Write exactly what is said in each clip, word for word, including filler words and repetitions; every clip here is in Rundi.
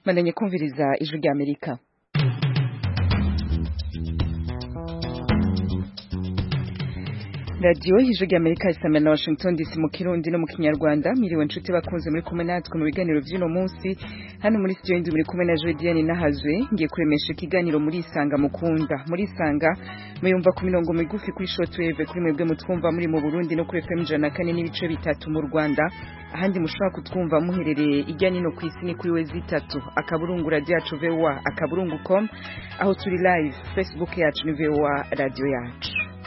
Mandanye kumviriza ijwi rya Amerika. Radio ijwi rya Amerika isamira na Washington D C mu Kirundi no mu Kinyarwanda. Miriwe nshuti bakunze muri kumwe natwe mu biganiro by'ino munsi. Hano muri studio ndi muri kumwe na Jodiane Nahazwe ngiye kuremesha ikiganiro muri Isanga mukunda. Muri Isanga muyumva ku mirongo migufi kuri shortwave kuri mwebwe mutwumva muri mu Burundi no kuri F M ijana na kane n'ibice bitatu mu Rwanda. Ahandi mushobora kutwumva muherereye ijya nino ku isi ni kuri wezi itatu akaburungu radio yacu V O A akaburungu point com, aho turi live Facebook yacu ni V O A radio yacu.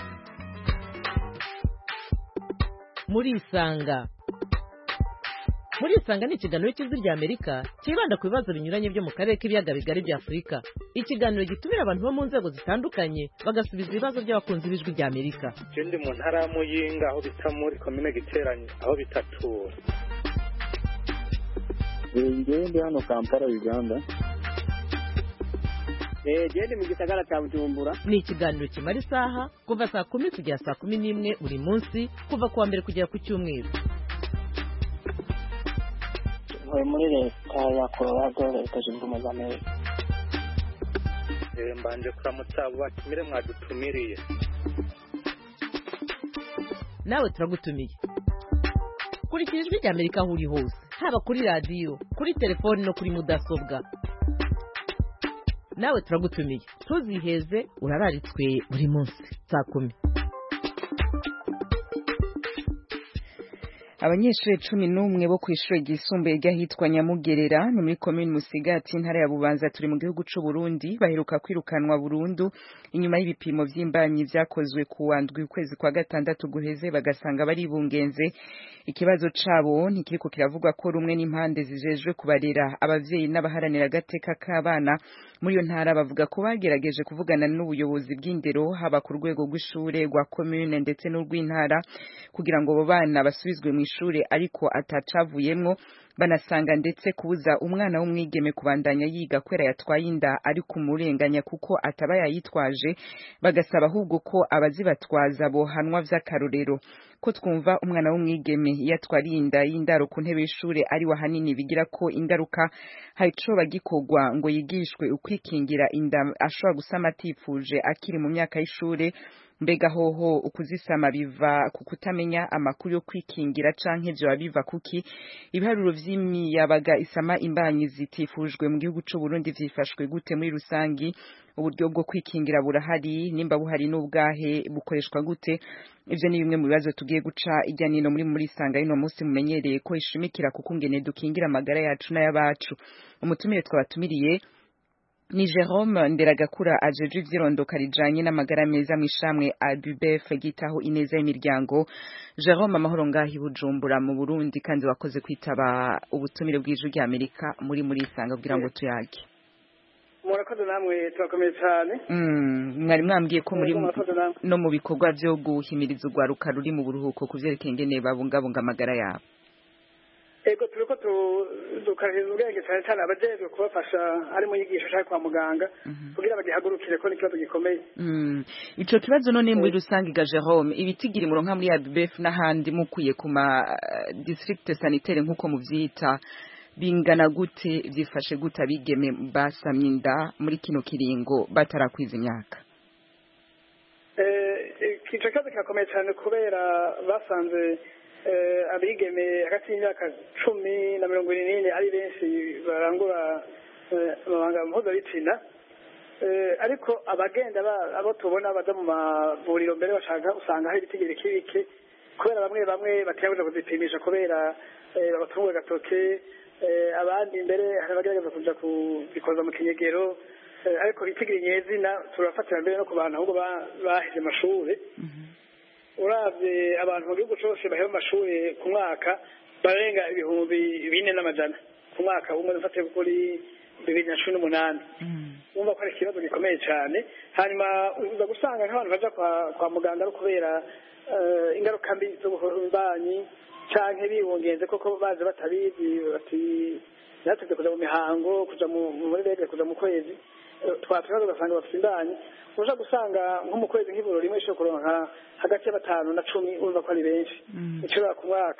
Muri Isanga Muri Isanga ni ikiganiro cy'ijwi rya Amerika kibanda ku bibazo binyuranye byo mu karere k'ibiyaga bigari bya Afurika. Ikiganiro gitumira abantu bo mu nzego zitandukanye bagasubiza ibibazo by'abakunzi b'ijwi rya Amerika. Ndi mu ntara ya Muyinga aho bita muri komine Giteranyi aho bitatura. Ngende hano Kampala Uganda. Eh gende mu gisagara cya Bujumbura. Ni ikiganiro kimara isaha kuva saa kumi kugera saa kumi n'imwe buri munsi kuva kuwa mbere kugera ku cyumweru. Muri leta ya Colorado leta zunze ubumwe za Amerika. Eh mbanje kuramutsa abo batumire mwadutumiriye. Nawe turagutumiye. Kurikira ijwi rya Amerika aho uri hose, haba kuri radio, kuri telefone no kuri mudasobwa. Nawe turagutumiye. Tuziheze urararitswe buri munsi saa kumi. Abanyeshuri cumi n'umwe bo kw'ishure ryisumbuye ry'ahitwa Nyamugerera ni muri commune Musigati intara ya Bubanza turi mu gihugu c'u Burundi baheruka kwirukanwa burundu inyuma y'ibipimo vy'imbanyi vyakozwe ku wandwi ukwezi kwa gatandatu guheze bagasanga bari bungenze. Ikibazo cabo ntikiriko kiravugwa ko rumwe n'impande zijejwe kubarera abavyeyi n'abaharanira agateka k'abana muri iyo ntara bavuga ko bagerageje kuvugana n'ubuyobozi bw'indero haba ku rwego rw'ishure rwa commune ndetse n'urw'intara kugira ngo abo bana basubizwe mu ishure ariko atacavuyemwo, banasanga ndetse kubuza umwana w'umwigeme kubandanya yiga kwera yatwaye inda ari kumurenganya kuko ataba yayitwaje, bagasaba ahubwo ko abazibatwaza bohanwa vy'akarorero. Ko twumva umwana w'umwigeme yatwariye inda y'indaro ku ntebe y'ishure ari wahanini bigira ko ingaruka haico bagikogwa ngo yigishwe ukwikingira inda ashobora gusama atifuje akiri mu myaka y'ishure. Mbega hoho ukuzisama biva kukutamenya amakuru yo kwikingira canke vyo biva kuki? Ibiharuro vy'imiyabaga isama imbanyi zitifujwe mu gihugu c'u Burundi vyifashwe gute muri rusangi? Uburyo bwo kwikingira burahari, nimba buhari n'ubwahe bukoreshwa gute? Ivyo ni bimwe mu bibazo tugiye guca ijya nino muri muri Isanga ino munsi mumenyereye ko ishimikira kukungene dukingira amagara yacu n'ayabacu. Umutumire twabatumiriye ni Jerome Nderagakura ajeje ivyirondoka rijanye n'amagara meza mwishamwe A B B F gitaho ineza y'imiryango. Jerome amahoro ngahi Bujumbura mu Burundi kandi wakoze kwitaba ubutumire bw'ijwi rya Amerika muri muri Isanga kugira ngo tuyage. Murakoze namwe turakomeye cyane. Mm mwari mwambwiye ko muri no mu bikorwa byo guhimiriza ugwaruka ruri mu buruhuko kuvyerekeye ingene babungabunga amagara yabo. Ego turiko dukariza ubwenge cyane cyane abajejwe kubafasha ari mu nyigisho cyangwa kwa muganga kugira bagihagurukire ko n'ikibazo gikomeye. Mm ico kibazo none muri rusangi ga Jerome ibitigiri muronka muri A B B F n'ahandi mukuye ku ma district sanitaire nkuko muvyita bingana gute byifashe gute abigeme basamye inda muri kino kiringo batarakwiza imyaka? Eh kico kaze kakomeye cyane kubera basanze eh abigeme hagati y'imyaka cumi na mirongo ine ari benshi barangura amabanga mpuzabitsina. Eh ariko abagenda abo tubona baza mu mavuriro mbere bashaka usanga hari ibitigiri kibike kubera bamwe bamwe batiyabuza kuzipimisha kubera babatunga gatoke. Eh abandi mbere harabagerageza kuja kubikoza mu kinyegero ariko itigiri nyezina turafatira mbere no ku bantu ahubwo bahize amashure. Uravye abantu mu gihugu cyose bahera amashure ku mwaka barenga ibihumbi bine n'amajana ku mwaka umwe ufate kuri bibiri na cumi n'umunani. Umva ko ari ikibazo gikomeye cyane. Hanyuma uza gusanga nk'abantu baja kwa, kwa muganga ari kubera uh, ingaruka mbi zo guhora imbanyi canke bibungenze koko baje batabizi bati nateze kuja mu mihango kuja muri rege kuja mu kwezi twatwaza ugasanga bafite imbanyi uja gusanga nko mu kwezi nk'iburo rimwe ishobora kuronka hagati ya batanu na cumi urumva ko ari benshi icura ku mwaka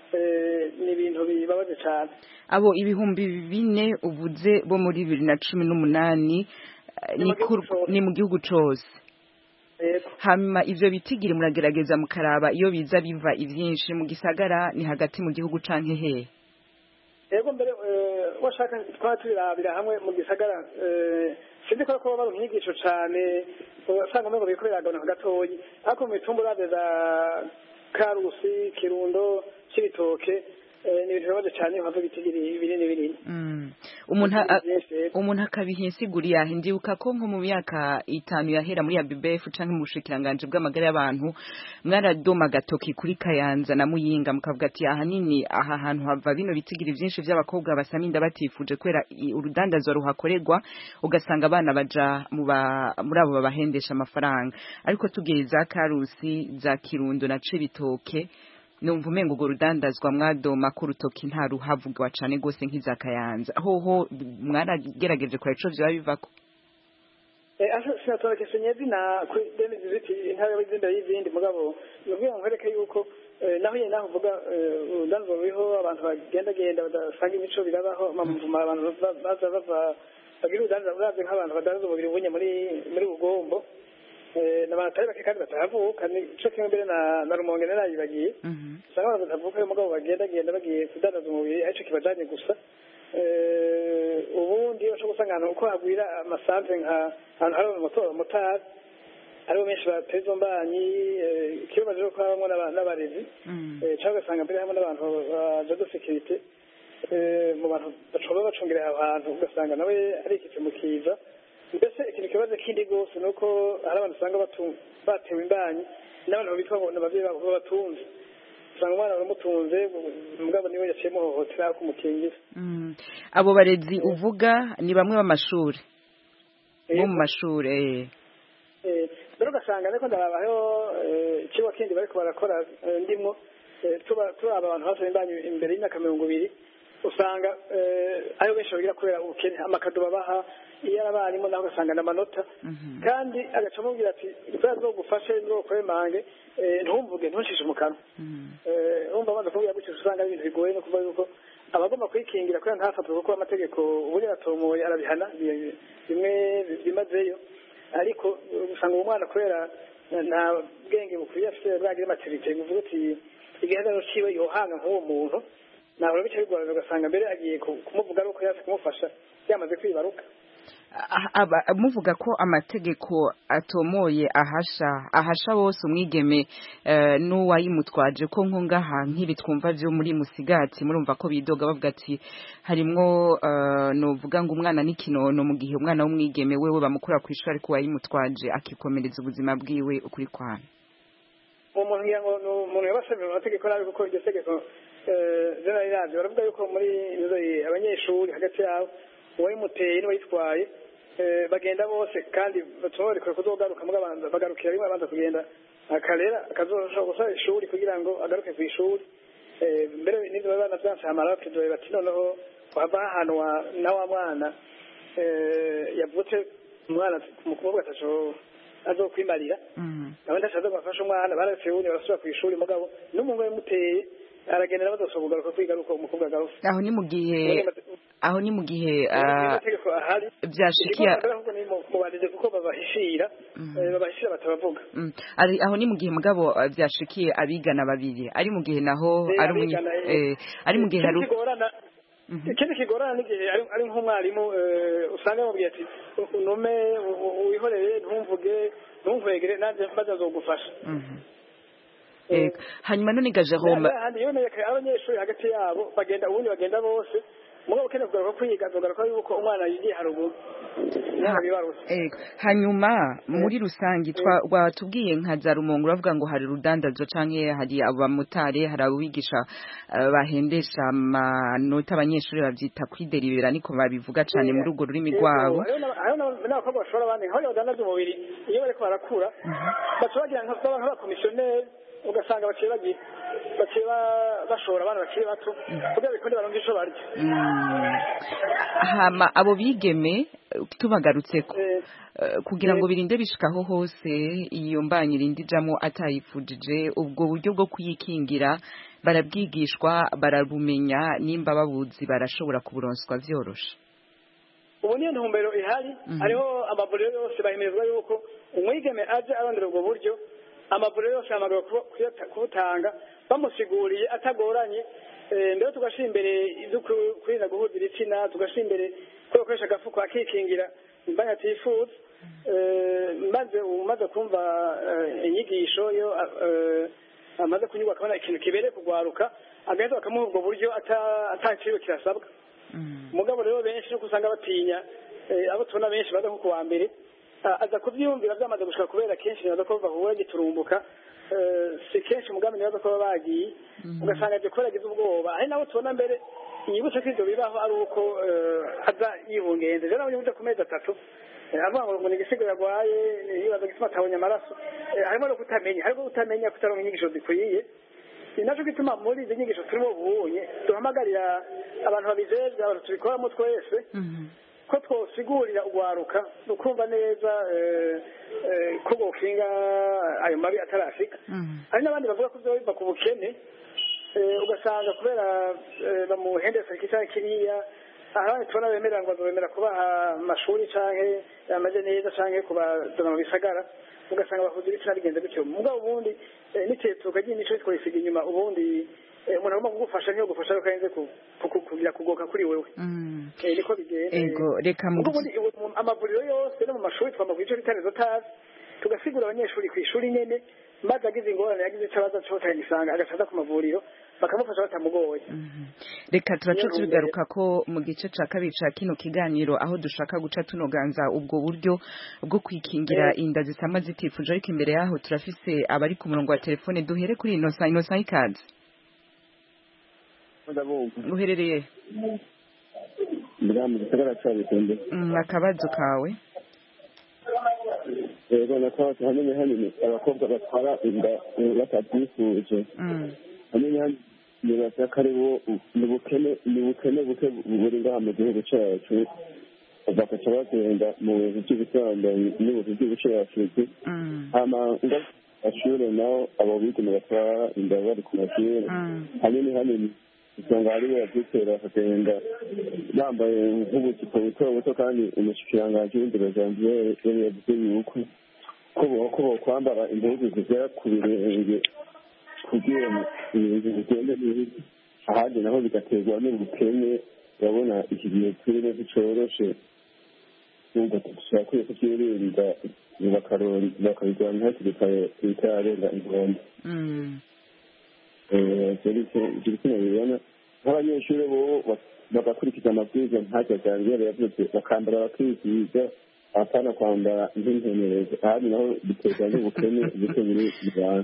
ni ibintu bibabaje cyane. Abo ibihumbi bine uvuze bo muri bibiri na cumi n'umunani ni mu gihugu cyose. Hanyuma ivyo bitigiri muragerageza mukaraba iyo biza biva ivyinshi mu gisagara ni hagati mu gihugu canke hehe? Yego mbere washaka twaturabira hamwe mu gisagara sinzi ko ko bari umyigisho cyane usanga ngo bikorera gana gatoyi ariko mu mitumba uraveza Karusi Kirundo Cibitoke ni ibintu bibaje cyane havuga itigiri binini binini. Umuntu umuntu akabihinsiguri yahindibuka ko nko mu myaka itanu yahera muri A B B F canke mu bushikiranganje bw'amagara y'abantu mwaradoma gatoki kuri Kayanza na Muyinga mukavuga ati ahanini aha hantu hava bino bitigiri byinshi by'abakobwa basaminda batifuje kwera urudandazwa ruhakorerwa ugasanga abana baja mu muri abo babahendesha amafaranga ariko tugeza Karusi za Kirundo na Cibitoke numva umengo go rudandazwa mwadoma ku rutoki nta ruhavugwa cane gose nk'iza Kayanza hoho mwaragerageje kwa ico byo bivako eh aso sinatore kesenyezi na ku demiziti intare y'izindi y'izindi mugabo yobwiye nkoreke yuko naho yene naho vuga urudandazwa ruriho abantu bagenda genda badasanga imico birabaho mamuvuma abantu baza bava bagira urudandazwa uraze nk'abantu badandaza umubiri bunye muri muri Bugombo n'abatari bake kandi batavuka nico kimwe mbere na na Rumonge narayibagiye usanga abantu batavuka umugabo bagenda genda bagiye kudandaza umubiri ariko kibajanye gusa ubundi cyo gusangana uko hagwira amasantre nka ahantu hari umutora motari aribo benshi bateza mbanyi kibaje ko habamo n'abarezi cyangwa gasanga mbere hamwe n'abantu ba de sécurité mu bantu bashobora bacungira abantu ugasanga nawe ari ikitse mu kiza mbese ikintu kibazo kindi gose nuko hari abantu usanga batewe imbanyi n'abantu bitwa ngo n'abavyeyi babo batunze usanga umwana baramutunze mugabo niwe yaciye muhohotera kumukingira. Abo barezi uvuga ni bamwe b'amashuri bo mu mashuri eh rero gasanga niko ndabaho ikigo kindi bariko barakora ndimo tuba turaba abantu hose imbanyi imbere y'imyaka mirongo ibiri usanga ayo benshi bagira kubera ubukene amakado babaha iyo arabarimo naho gasanga n'amanota kandi agaca mubwira ati twazo gufashe no kwemange ntumvuge ntushishe mu kanwa umva banda kubwira gutyo usanga ibintu bigoye no kuva yuko abagomba kwikingira ko ntafatwe kuko amategeko ubuye atomoye arabihana bimwe bimazeyo ariko usanga umwana kwera nta bwenge bukwiye afite bwagira maturité bivuga ati igihagararo ciwe yohanga nk'uwo muntu nabwo bice bigorana ugasanga mbere agiye kumuvuga ari uko yaje kumufasha yamaze kwibaruka. Muvuga ko amategeko atomoye ahasha ahasha bose umwigeme n'uwayimutwaje ko nko ngaha nk'ibi twumva byo muri Musigati murumva ko bidoga bavuga ati harimwo novuga ngo umwana n'ikinono mu gihe umwana w'umwigeme wewe bamukura ku ishuri ariko wayimutwaje akikomereza ubuzima bwiwe ukuri kwana umuntu ngirango umuntu yabasabye amategeko nabi kuko iryo tegeko zena iraje baravuga yuko muri abanyeshuri hagati yabo uwayimuteye n'uwayitwaye bagenda bose kandi batore ko kuzogaruka mugabanza bagarukira rimwe abanza kugenda akalera akazoshobora gusaba ishuri kugira ngo agaruke ku ishuri mbere n'ibyo bana byanse amara kidoye bati noneho wava ahantu na wa mwana yavutse umwana umukobwa ataco azokwimarira nawe ndashaza gufasha umwana baretse ubundi barasubira ku ishuri mugabo n'umuntu yamuteye aragendera badosobuga ko kwiga uko umukobwa agaruka aho ni mu gihe aho ni mu gihe byashikiye mubanije kuko babahishira babahishira batabavuga ari aho ni mu gihe mugabo byashikiye abigana babiri ari mu gihe naho ari mu ari mu gihe hari ikindi kigorana n'igihe ari nk'umwarimu usanga bamubwiye ati unume wihorere ntumvuge ntumvegere nanjye bazazogufasha hanyuma none ga Jerome abanyeshuri hagati yabo bagenda ubundi bagenda bose mugabo ukene kugaruka kwiga azogaruka yuko umwana yigiye harubu hanyuma muri rusangi twatubwiye nka za Rumonge uravuga ngo hari rudandazo canke hari abamotari hari abigisha bahendesha amanota abanyeshuri bavyita kwideribera niko babivuga cane muri urwo rurimi rwabo ayo n'abakobwa bashobora abandi nkaho badandaza umubiri iyo bariko barakura baca bagira nk'abakomisiyoneri ugasanga baciye bagira baciye bashora abana bakiri bato kugira bikunde baronke ico barya. Hama abo bigeme tubagarutseko kugira ngo birinde bishikaho hose iyo mbanyi irindi jamo atayifujije ubwo buryo bwo kuyikingira barabwigishwa barabumenya nimba babuzi barashobora kuburonswa vyoroshe. Ubu niyo ntumbero ihari hariho amavuriro yose bahimirwa yuko umwigeme aje arondera ubwo buryo amavuriro yose amagara kubutanga bamusiguriye atagoranye mbere tugashira imbere ibyo kwirinda guhuza ibitsina tugashira imbere ko gukoresha agafuko akikingira imbanya atifuza maze umaze kumva inyigisho yo amaze kunyurwa akabona ikintu kibereye kugwaruka agahita bakamuha ubwo buryo atakiwe kirasabwa. Umugabo rero benshi no kusanga batinya abo tubona benshi baza nko kuwa mbere aza kubyumvira byamaze gushika kubera kenshi baza ko bahura giturumbuka si kenshi umugambi baza ko bagiye ugasanga aje kweragiza ubwoba ari nabo tubona mbere yibutse ko ibyo bibaho ari uko aza yibungenze rero abanyuze ku mezi atatu avuga ngo ni igisigo yagwaye yibaza gituma atabonye amaraso harimo no kutamenya harimo kutamenya kutaronka inyigisho zikwiye ni nacyo gituma muri izi nyigisho turimo ubunye duhamagarira abantu babijejwe abantu tubikoramo twese ko twosigurira ugwaruka ukumva neza ko bokinga ayo mabi atarashika hari n'abandi bavuga ko biva ku bukene ugasanga kubera bamuhendesa iki cyangwa kiriya aha tubona bemera ngo bemera kubaha amashuri canke amaje neza canke kubazana mu bisagara ugasanga bahuza ibitsina bigenze bityo mugabo ubundi n'itetuka ry'imico twisiga inyuma ubundi umuntu agomba kugufasha niyo gufasha ukayenze kugira kugoka kuri wewe niko bigenda ego reka mu amavuriro yose no mu mashuri twamavuye ico bitarezo tazi tugasigura abanyeshuri ku ishuri nyene maze agize ingorane yagize icabaza cyo tagisanga agasaza ku mavuriro bakamufasha batamugoye. Reka turaco tubigaruka ko mu gice ca kabiri ca kino kiganiro aho dushaka guca tunoganza ubwo buryo bwo kwikingira inda zisama zitifuje ariko imbere yaho turafise abari ku murongo wa telefone duhere kuri Innocent Innocent ikaze. Uherereye Ndamwe gisagara ca Bitonde. Akabazo kawe. Ego nakwaje hamenye hanini abakobwa batwara inda batabyifuje. Hamenye hanini nibaza karibo nubukene nubukene buke buri ngaha mu gihugu cyacu bakaca bagenda mu bintu by'ibisandanye n'ibintu by'ubushakashatsi hama ashuri naho abo bigeme batwara inda bari ku mashuri hanini hanini usanga haribo babyitera bakagenda bambaye nk'ubukipo buto buto kandi umushikiranganji w'indero zanjye yari yavuze yuko ko bokwambara impuzu zigera ku birenge kugira ibintu bigende neza ahandi naho bigaterwa n'ubukene urabona iki gihe turimo gicoroshe nubwo dushakwiye kuvyirinda bakabirwanya hakiri kare bitarenga inkombe ivyo bikino bibona nk'abanyeshuri bobo bagakurikiza amabwiriza ntacyo vyangere yavuze bakambara bakisiga apana kwambara nk'inkenyereza ahandi naho biterwa n'ubukene buke buri bibana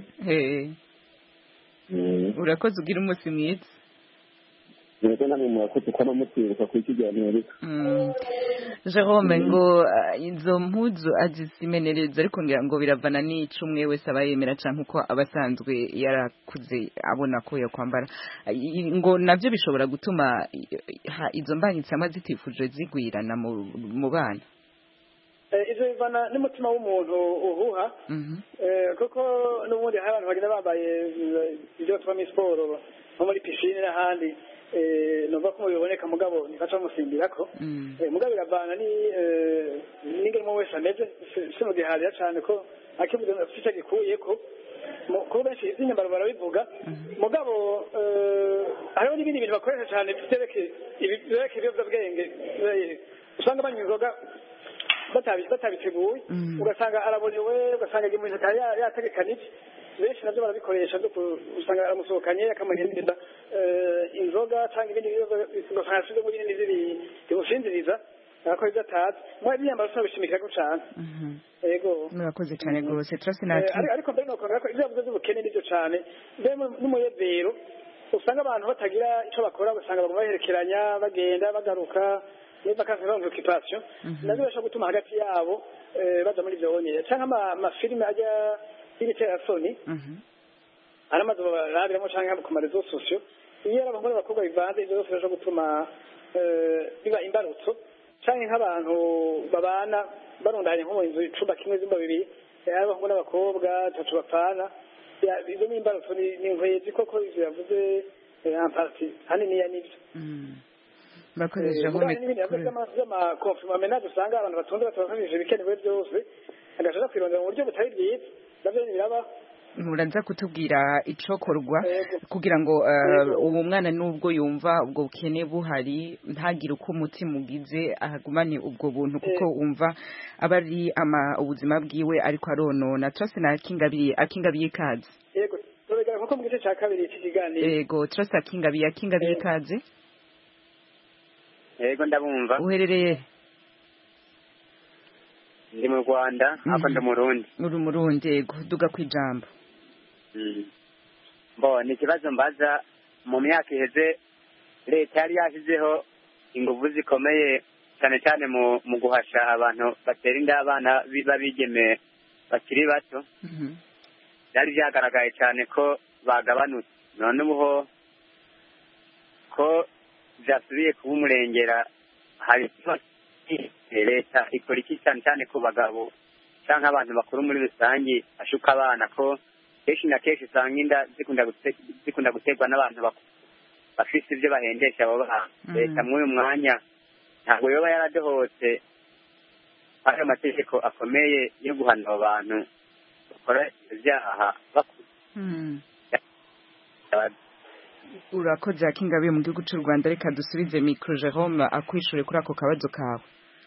urakoze ugira umunsi mwiza. Niko namwe murakoze kwama mutibuka ku ikiganiro. Jerome ngo izo mpuzu azisimenereza ariko ngira ngo biravana n'ico umwe wese abayemera canke uko abasanzwe yarakuze abona ko yo kwambara ngo navyo bishobora gutuma izo mbanyitsama zitifuje zigwirana mu bana. Izo bivana n'umutima w'umuntu uhuha kuko n'ubundi hari abantu bagenda bambaye ibyo twama siporo nko muri piscine n'ahandi numva ko biboneka mugabo nifaca musimbirako mugabo biravana ni n'ingene umwe wese ameze si mu giharira cane ko akivuze afite gikuyeko kuko benshi inyambaro barabivuga mugabo hariho n'ibindi bintu bakoresha cane bitereke ibiyovyabwenge usanga banywa inzoga batabiteguye ugasanga arabonewe ugasanga umuntu atari yategekanije benshi navyo barabikoresha usanga aramusohokanye akamuhindiriza inzoga cyangwa ibindi ugasanga asize muri ibindi ziri bimusinziriza akora ibyo atazi mwe biyambara usaba bishimikirako cane yego murakoze cane rwose turase naki ariko mbere nokongera ko ivyo yavuze vy'ubukene nivyo cane mbere n'umuyevero usanga abantu batagira ico bakora ugasanga baguma baherekeranya bagenda bagaruka niba kazi no occupation nabyo bashaka gutuma hagati yabo baza muri byo wonyeye cyangwa ama filime ajya y'ibitera soni ari amazu barabiramo cyangwa ku marezo sosiyo iyo ari abahungu n'abakobwa bivanze ibyo byose bishobora gutuma biba imbarutso cyangwa nk'abantu babana barundanye nko mu nzu icumba kimwe zimba bibiri ari abahungu n'abakobwa batatu bapfana izo ni imbarutso ni inkwezi koko ivyo yavuze ampati haniniya nivyo bakoresha aho by'amakonfirma menage usanga abantu batonze batabafashije ibikenewe byose agashaka kwirondera mu buryo butari bwiza navyo biraba muraza kutubwira icokorwa kugira ngo uwo mwana nubwo yumva ubwo bukene buhari ntagire uko umutima ugize ahagumane ubwo buntu kuko wumva aba ari ubuzima bwiwe ariko aronona Trust na Kingabiye Akingabiye kazi yego turega nko mu gice cya kabiri iki kiganiro yego Trust Akingabiye Akingabiye kazi yego ndabumva uherereye ndi mu Rwanda hapa ndi Murundi uri Murundi yego duga kwijambo Bo ni kibazo mbaza mu myaka iheze leta yari yashyizeho ingufu zikomeye cyane cyane mu mu guhasha abantu batera inda abana babigeme bakiri bato byari byagaragaye cyane ko bagabanutse none ubuho ko byasubiye kuba umurengera hari leta ikora iki cyane cyane ku bagabo cyangwa abantu bakuru muri rusange ashuka abana ko kenshi na kenshi usanga inda zikunda guterwa n'abantu bafite ibyo bahendesha abo bana leta muri uyu mwanya ntabwo yoba yaradohotse ari amategeko akomeye yo guhana abo bantu bakora ibyaha bakuze urakoze Akingabiye mu gihugu cy'u Rwanda reka dusubize micro Jerome akwishure kuri ako kabazo kawe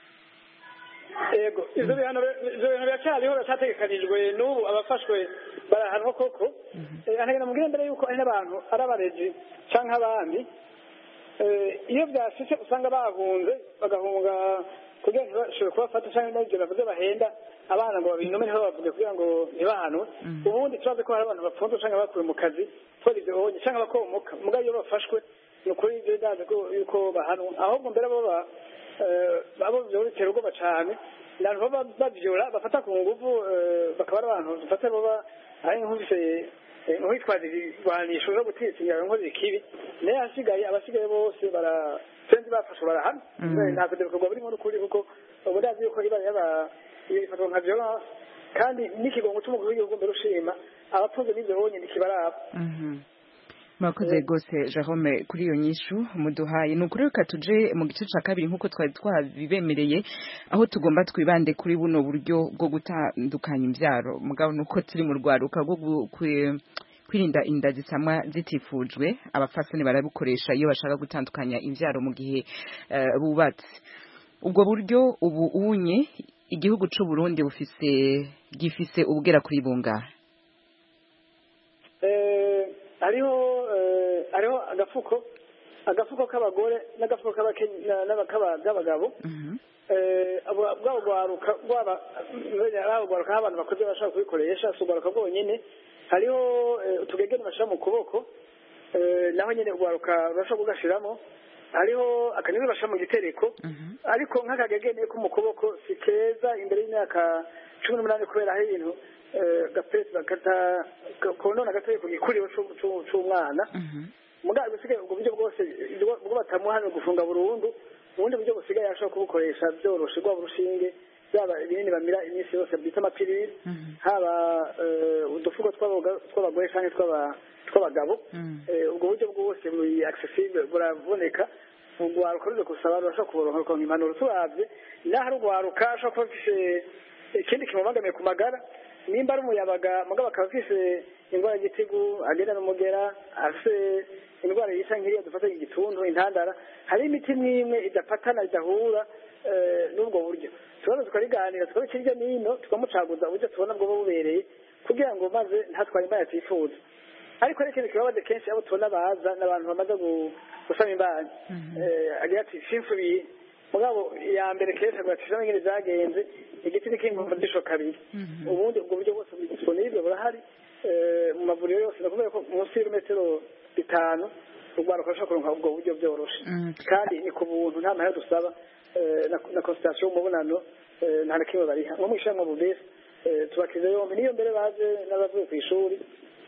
yego izo bihano izo bihano biracyariho birategekanijwe n'ubu abafashwe barahanwa koko anagenda mu mbere yuko ari n'abantu ari abarezi canke abandi iyo byashitse usanga bahunze bagahunga kugira ngo bashobore kubafata canke n'ibyo bavuze bahenda abana ngo babinome niho bavuge kugira ngo ntibahanwe ubundi tubaze ko hari abantu bapfunze canke bakuwe mu kazi twari ibyo honye canke bakomoka mugabo iyo bafashwe ni ukuri ibyo ndazi yuko bahanwa ahubwo mbere bo abo byo bitera ubwoba cane abantu baba bavyora bafata ku nguvu bakaba ari abantu bafata baba ari nk'ufise nk'uwitwaza ibigwanisho zo gutitsindira inkozi ikibi nayo hasigaye abasigaye bose bara senzi bafashe barahana ntabwo ibyo bikorwa birimo n'ukuri kuko ubu ndazi yuko iba yaba ibifatwa nka violence kandi n'ikigongo c'umukuru w'igihugu mbere ushima abapfunze n'ivyo bonye ntikibaraba Mwakoze gose Jerome kuri iyo nyishu muduhaye nukuri reka tuje mu gice ca kabiri nkuko twari twabibemereye aho tugomba twibande kuri buno buryo bwo gutandukanya imbyaro mugabo nuko turi mu rwaruka rwo kwirinda inda zisamwa zitifujwe abafasoni barabukoresha iyo bashaka gutandukanya imbyaro mu gihe uh, bubatse ubwo buryo ubu unye igihugu c'u Burundi bufise gifise ubugera kuri bungahe eh hariho hariho agafuko agafuko k'abagore n'agafuko k'abagabo bwabo gwaruka bwaba gwaruka abantu bakoze bashaka kubikoresha si ugwaruka bwonyene hariho utugegene bashira mu kuboko naho nyene ugwaruka urashobora kugashiramo hariho akanini bashira mu gitereko ariko nk'akagegene ko mu kuboko si keza imbere y'imyaka cumi n'umunani kubera hari ibintu gapesi bakata konona gatoye ku gikuriro c'umwana mugabe bisigaye ubwo buryo bwose ubwo batamuhana gufunga burundu ubundi buryo busigaye ashobora kubukoresha byoroshe rwa burushinge byaba ibinini bamira iminsi yose bita amapiriri haba udufuko tw'abagore canke tw'abagabo ubwo buryo bwose buri accessible buraboneka ugwaruka ruze kusaba urashobora kuboronka ukonka impanuro turavye naho ari ugwaruka ashobora kuba afise ikindi kimubangamiye ku magara nimba ari umuyabaga mugabo akaba afise indwara y'igitigu agenda n'umugera afise indwara yisa nk'iriya dufata igituntu intandara hari imiti mwimwe idafatana idahura n'ubwo buryo tubazo tukariganira tukabika hirya n'ino tukamucaguza uburyo tubona bwo bubereye kugira ngo maze ntatware imbanyi atifuza ariko rero ikintu kibabaje kenshi abo tubona baza n'abantu bamaze gusama imbanyi agira ati sinsubiye mugabo ya mbere kenshi agatishamo ingene zagenze igiti n'ikingumva disho kabiri ubundi ubwo buryo bwose disponible burahari mu mavuriro yose nakubera ko munsi y'imetero bitanu urwaruka rushobora kuronka ubwo buryo byoroshe kandi ni ku buntu nta mahera dusaba na consultation umubonano nta na kimwe bariha nko mw'ishamwe mu bese tubakize yombi niyo mbere baje n'abavuye ku ishuri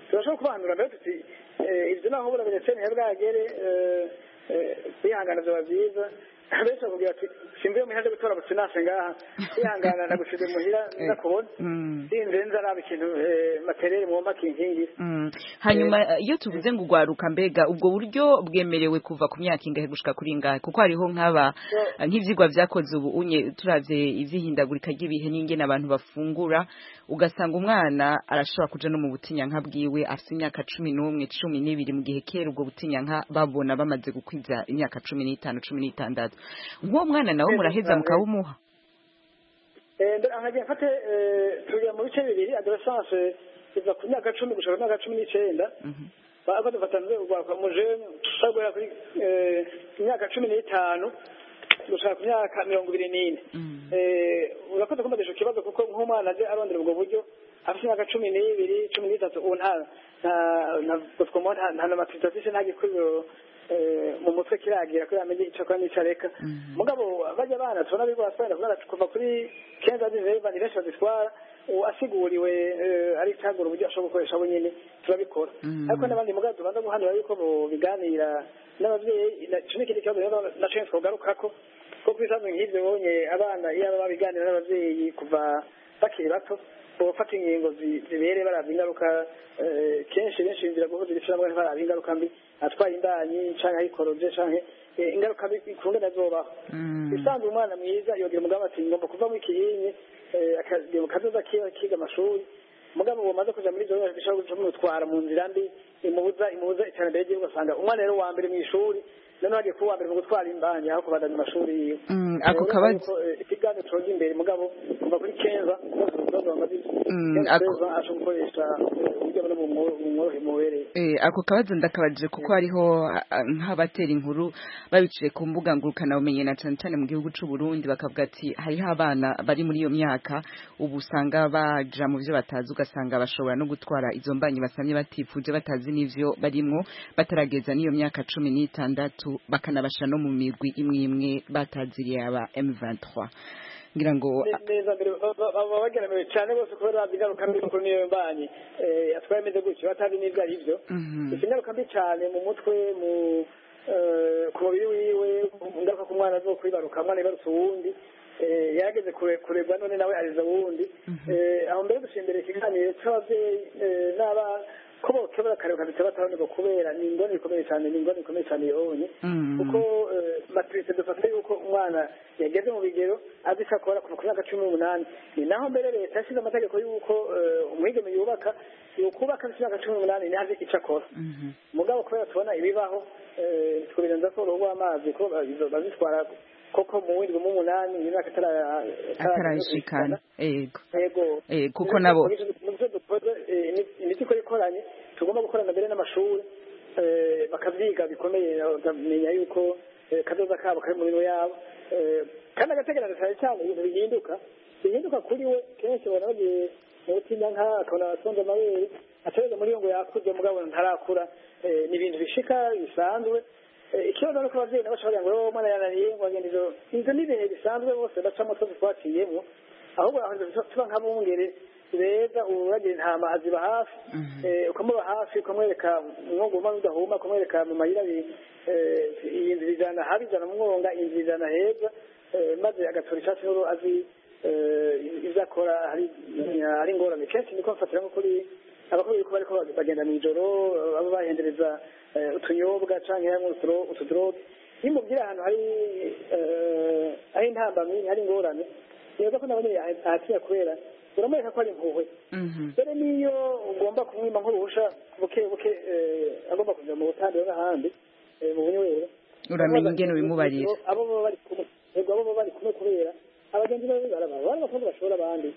turashobora kubahanura mbere tuti ibyo naho bura biretse ntibwagere kwihangana byaba byiza benshi bakubwira ati simvuye muhira nje gutora butinase ngaha kwihangana nagushize muhira ndakubona sinze nzaraba ikintu materiel mu makinkingi. Hanyuma iyo tuvuze ngo ugwaruka mbega ubwo buryo bwemerewe kuva ku myaka ingahe gushika kuri ingahe kuko hariho nk'aba nk'ivyigwa vyakoze ubu unye turavye ivyihindagurika ry'ibihe n'ingene abantu bafungura ugasanga umwana arashobora kuja no mu butinyanka bwiwe afite imyaka cumi n'umwe cumi n'ibiri mu gihe kera ubwo butinyanka babona bamaze gukwiza imyaka cumi n'itanu cumi n'itandatu nk'uwo mwana nawe muraheza mukabumuha. Ahagiye mfate turi mu bice bibiri adolescence kuva ku myaka cumi gushaka ku myaka cumi n'icenda baba dufatanze ugwakwa mu jeune sagura kuri imyaka cumi n'itanu gushaka ku myaka mirongo ibiri n'ine. Urakoze kumbadisha ikibazo kuko nk'umwana aje arondera ubwo buryo afite imyaka cumi n'ibiri cumi n'itatu ubu nta nta nta n'amatitasiyo ntagikuriro mu mutwe kiragira ko yamenye icyo kwa nicareka mugabo bajya bana tubona bigo basubira kuva kuri kenza z'iveva ni benshi bazitwara asiguriwe ari cyagura uburyo ashobora gukoresha abo nyine turabikora ariko n'abandi mugabo tubanza guhanura yuko biganira n'ababyeyi icyo ni ikindi kibazo rero na censi kugarukako ko kwisanzwe nk'ibyo bonye abana iyo baba biganira n'ababyeyi kuva bakiri bato bafata ingingo zibereye barabya ingaruka kenshi benshi binjira guhuza ibicuruzwa barabya ingaruka mbi atwaye indanyi canke ayikoroje canke ingaruka mbi ikunde nazobaho bisanzwe umwana mwiza yogira umugabo ati ngomba kuva mu ikiyinyi akazoza kiga amashuri mugabo uwo maze kuja muri ivyo bibazo bishobora kumutwara mu nzira mbi imubuza imubuza iterambere ry'igihugu ugasanga umwana rero wa mbere mw'ishuri none wagiye kuba wa mbere mu gutwara imbanyi aho kubandanya amashuri yiwe. Ako kabazo ikiganiro coga imbere mugabo kuva kuri kenza ashobora gukoresha uburyo no mu mworohe mubereye. Ako kabazo ndakabajije kuko hariho nk'abatera inkuru babiciye ku mbuga ngurukana bumenyi na cane cane mu gihugu c'u Burundi bakavuga ati hariho abana bari muri iyo myaka ubu usanga baja mu vyo batazi ugasanga bashobora no gutwara izo mbanyi basamye batifuje batazi n'ivyo barimwo batarageza n'iyo myaka cumi n'itandatu bakanabasha no mu migwi imwe imwe bataziriye aba M vingt-trois ngira ngo neza mbere babageremewe cyane bose kubera bigaruka mbi kuri niyo mbanyi atwaye meze gutyo batazi n'ibyo ari byo ikingaruka mbi cyane mu mutwe mu ku mubiri wiwe ingaruka ku mwana zo kwibaruka mwana ibarutse uwundi yageze kuregwa none nawe ariza uwundi aho mbere dushimbere ikiganiro c'abavyeyi n'abana ko bokebera kare bakazita bataboneka kubera ni ingone ikomeye cyane ni ingone ikomeye cyane yonye kuko matrice dufata yuko umwana yageze mu bigero azisha akora kuva ku myaka cumi n'umunani ni naho mbere leta yashyize amategeko yuko umwigeme yubaka yukubaka afite imyaka cumi n'umunani ntazi icyo akora mugabo kubera tubona ibibaho tukubirenza ko uruhu rw'amazi ko bazitwara koko mu windwi mu munani imyaka atarayishikana ego ego kuko nabo imiti ko ikoranye tugomba gukorana mbere n'amashuri bakavyiga bikomeye bakamenya yuko kazoza kabo kari mu bintu yabo kandi agategereza cyane cyane ibintu bihinduka bihinduka kuri we kenshi ubona bagiye mu butinyanka akabona asonze amabere atereza muri yo ngo yakuze mugabo ntarakura ni ibintu bishika bisanzwe ikibazo nuko abavyeyi nabo bashobora ngo uwo mwana yananiye ngo agende izo inzo n'ibihe bisanzwe bose bacamo twose twaciyemo ahubwo tuba nk'abungere beza uragira intama aziba hafi ukamuba hafi ukamwereka umwongoma udahuma ukamwereka mu mayira iyi nzira ijana habi ijana mu mwonga iyi nzira ijana heza maze agatora icatsi n'uru azi ivyo akora ari ingorane kenshi niko mfatira nko kuri abakuru yuko bariko bagenda mw'ijoro abo bahendereza utunyobwa canke hamwe utudroge nimubwira ahantu hari ari intambamyi hari ingorane nibaza ko nabone ahatinya kubera uramwereka ko ari impuhwe mbere niyo ugomba kumwima nk'uruhusha buke buke agomba kuja mu butandiro n'ahandi mu bunywero uramenya ingene ubimubarira abo baba bari kumwe ego abo baba bari kumwe kubera abagenzi bawe baraba bari bakunze bashobora abandi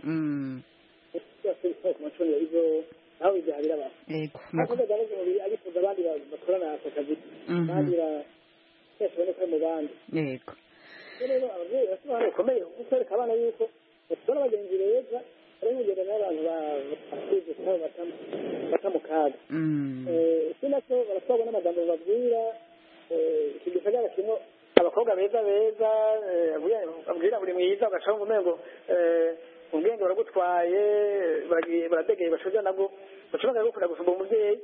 ku macuniro izo aho bibyarira abantu yego nakoze garaje mu biri agifuza abandi bakorana ako kazi kandi bashoboye mu bandi yego rero abavyeyi basobanura bikomeye kuko kwereka abana yuko batwara abagenzi beza ari kugenda n'abantu bakuze kandi bata mu kaga iki nacyo baratwagwa n'amagambo babwira iki gisagara kirimo abakobwa beza beza abwira buri mwiza ugacaho ngo umengo ubwenge baragutwaye baragiye baradegeye bashoja nabwo bashobora gukunda gusumba umuvyeyi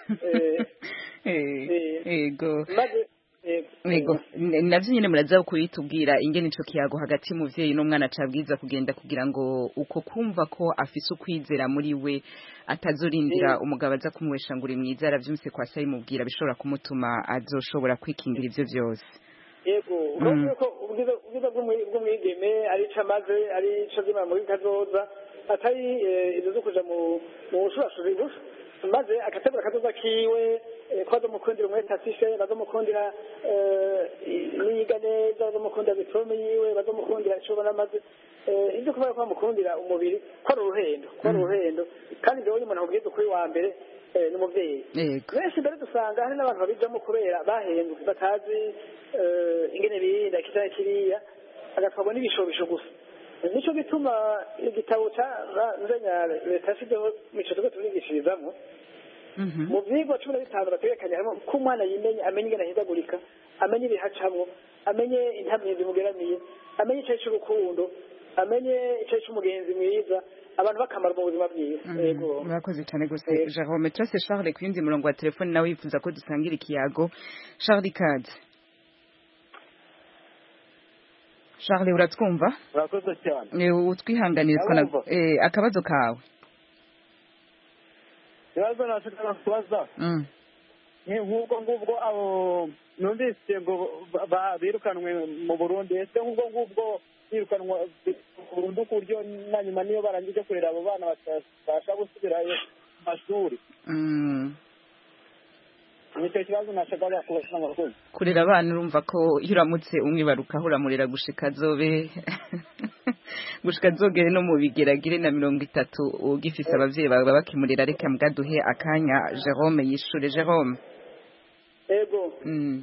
ego ego navyo nyene muraza kubitubwira ingene ico kiyago hagati y'umuvyeyi n'umwana cabwiza kugenda kugira ngo uko kumva ko afise ukwizera muri we atazorindira umugabo aza kumuwesha ngo uri mwiza aravyumse kwa sayi mubwira bishobora kumutuma azoshobora kwikingira ivyo vyose yego urumva ko ubwiza bw'umwigeme ari ico amaze ari ico vy'imana muri kazoza atari izo zo kuja mu bushurashuri gusa maze agategura akazoza kiwe ko bazomukundira umwete afishe bazomukundira niga neza bazomukundira diplome yiwe bazomukundira ico ubona maze ibyo kuvuga ko bamukundira umubiri ko ari uruhendo ko ari uruhendo kandi rero umuntu akubwiza ukuri wa mbere n'umuvyeyi benshi mbere dusanga hari n'abantu babijamo kubera bahembwe batazi ingene birinda kitari kiriya agatwabwa n'ibishobisho gusa nico gituma igitabo ca nzenya leta yashizeho mico tuko tubigishirizamwo mu vyigwa cumi na bitanu bategekanya harimo ko umwana yimenye amenye ingene ahindagurika amenye ibihacamwo amenye intamye zimugeramiye amenye icayi c'urukundo amenye icayi c'umugenzi mwiza abantu bakamara mu buzima bwiza yego murakoze cyane gose Jerome Trace Charles kwindi murongo wa telefone nawe yifuza ko dusangira ikiyago Charles Card Charles uratwumva urakoze cyane eh utwihanganire twana eh akabazo kawe yazo nashaka kubaza mm ni nk'ubwo ngubwo abo numvise ngo birukanwe mu Burundi ese nk'ubwo ngubwo birukanwa Burundi ku buryo na nyuma niyo barangije kurera abo bana batabasha gusubirayo mashuri mm Nite kibazo nashaka kubaza ngo kurera abana urumva ko yuramutse umwibaruka huramurera gushika zobe gushika zogere no mu bigeragire na mirongo itatu ugifise abavyeyi bawe bakimurira reka mgaduhe akanya Jerome yishure Jerome ego mm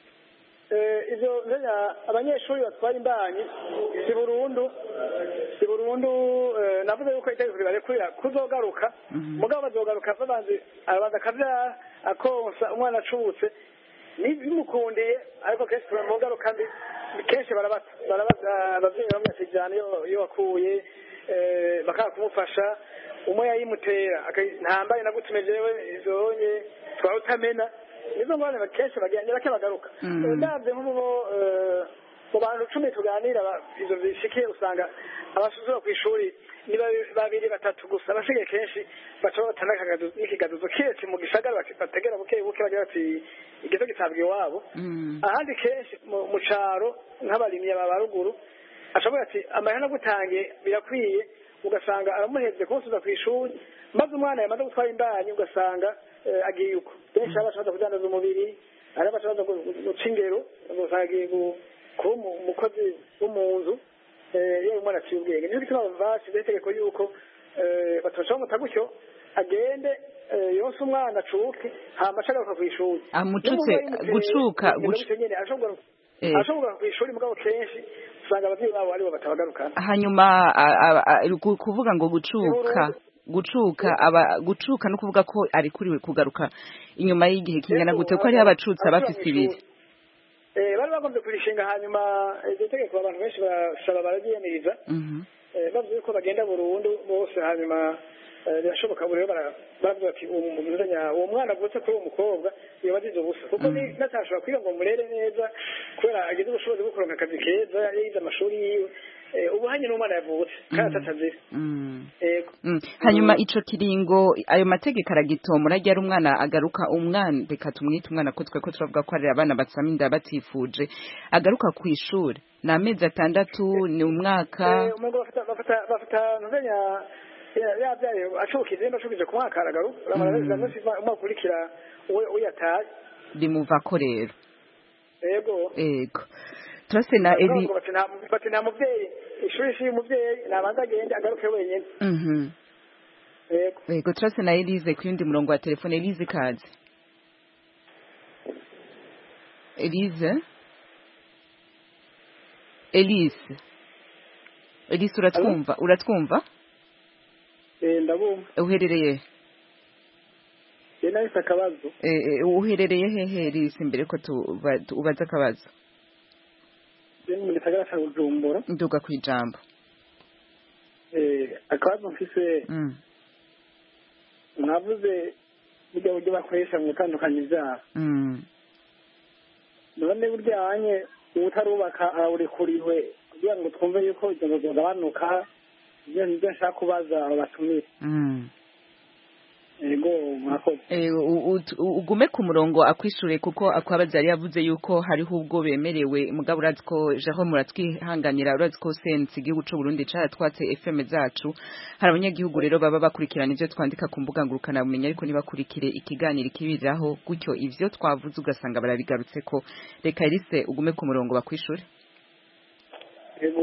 eh ivyo nzenya abanyeshuri batwara imbanyi si Burundi si Burundi navuze yuko itari kuribare kurira kuzogaruka mugabo bazogaruka babanze abaza kavya akonsa umwana acutse ni bimukundiye ariko kenshi turamugaruka kandi kenshi barabata barabaza abavyeyi bamwe sijana yo yo wakuye eh bakaka kumufasha umwe yayimutera ntambaye nagutumejewe izonye twautamena nizo ngwane bakesha bagenda bakabagaruka ndavye nk'ubu mu bantu cumi tuganira izo bishikiye usanga abasuzura ku ishuri niba babiri batatu gusa abashige kenshi baca batandaka ikigaduzo kiretse mu gisagara bategera buke buke bagira bati igizo gitabwe iwabo ahandi kenshi mu caro nk'abarimye babaruguru ashobora ati amahana gutangiye birakwiye ugasanga aramuheze kusuza ku ishuri maze umwana yamaze gutwara imbanyi ugasanga agiye uko kenshi abashobora kudandaza umubiri ari abashobora guca ingero ugasanga agiye kuba umukozi wo mu nzu yewe umwana aciye ubwenge niyo bituma basize itegeko yuko batoshobora muta gutyo agende yose umwana acuke hama ashagaruka ku ishuri amucutse gucuka ashobora ku ishuri mugabo kenshi usanga abavyeyi babo aribo batabagarukana hanyuma kuvuga ngo gucuka gucuka aba gucuka no kuvuga ko ari kuriwe kugaruka inyuma y'igihe kingana gute ko ari abacutse abafise ibiri eh bari bagombe kurishinga hanyuma iryo tegeko abantu benshi bashaba baragiyemiriza eh bavuze ko bagenda burundu bose hanyuma birashoboka buri baravuga ati umuzanya uwo mwana avutse kuri uwo mukobwa yabazize ubusa kuko natashobora kwiga ngo murere neza kubera agize ubushobozi bwo kuronka akazi keza yize amashuri yiwe ubu hanye n'umwana yavutse kandi atatazira hanyuma ico kiringo ayo mategeko aragitomora ryari umwana agaruka umwana reka tumwite umwana ko twe ko turavuga ko ari abana batsama inda batifuje agaruka ku ishuri ni amezi atandatu ni umwaka bafata bafata nuzenya yabyaye acukije ndashukije ku mwaka aragaruka ramaraza umukurikira uyataye bimuva ko rero yego yego Trase na Eli bati nta muvyeyi ishuri shi muvyeyi nabanza agende agaruke wenyene mhm yego yego Trase na Elise kwindi murongo wa telefone Elise kaze Elise Elise Elise uratwumva uratwumva eh ndabumva uherereye ye nahise akabazo eh uherereye hehe Elise imbere ko tubaza akabazo ni mu gisagara cya Bujumbura nduga kwijambo eh akabazo mfise mwavuze burya buryo bakoresha mu gutandukanya ibyaha none burya hanye ubutarubaka arawurekuriwe kugira ngo twumve yuko ibyo ngo bigabanuka ibyo nibyo nshaka kubaza abatumire ego mwakoze ugume ku murongo akwishure kuko akwabaza yari yavuze yuko hariho ubwo bemerewe mugabo urazi ko jaho muratwihanganira urazi ko sense igihugu c'u Burundi caratwatse F M zacu hari abanyagihugu rero baba bakurikirana ivyo twandika ku mbuga ngurukana bumenya ariko nibakurikire ikiganiro kibiraho gutyo ivyo twavuze ugasanga barabigarutse ko reka Elise ugume ku murongo bakwishure ego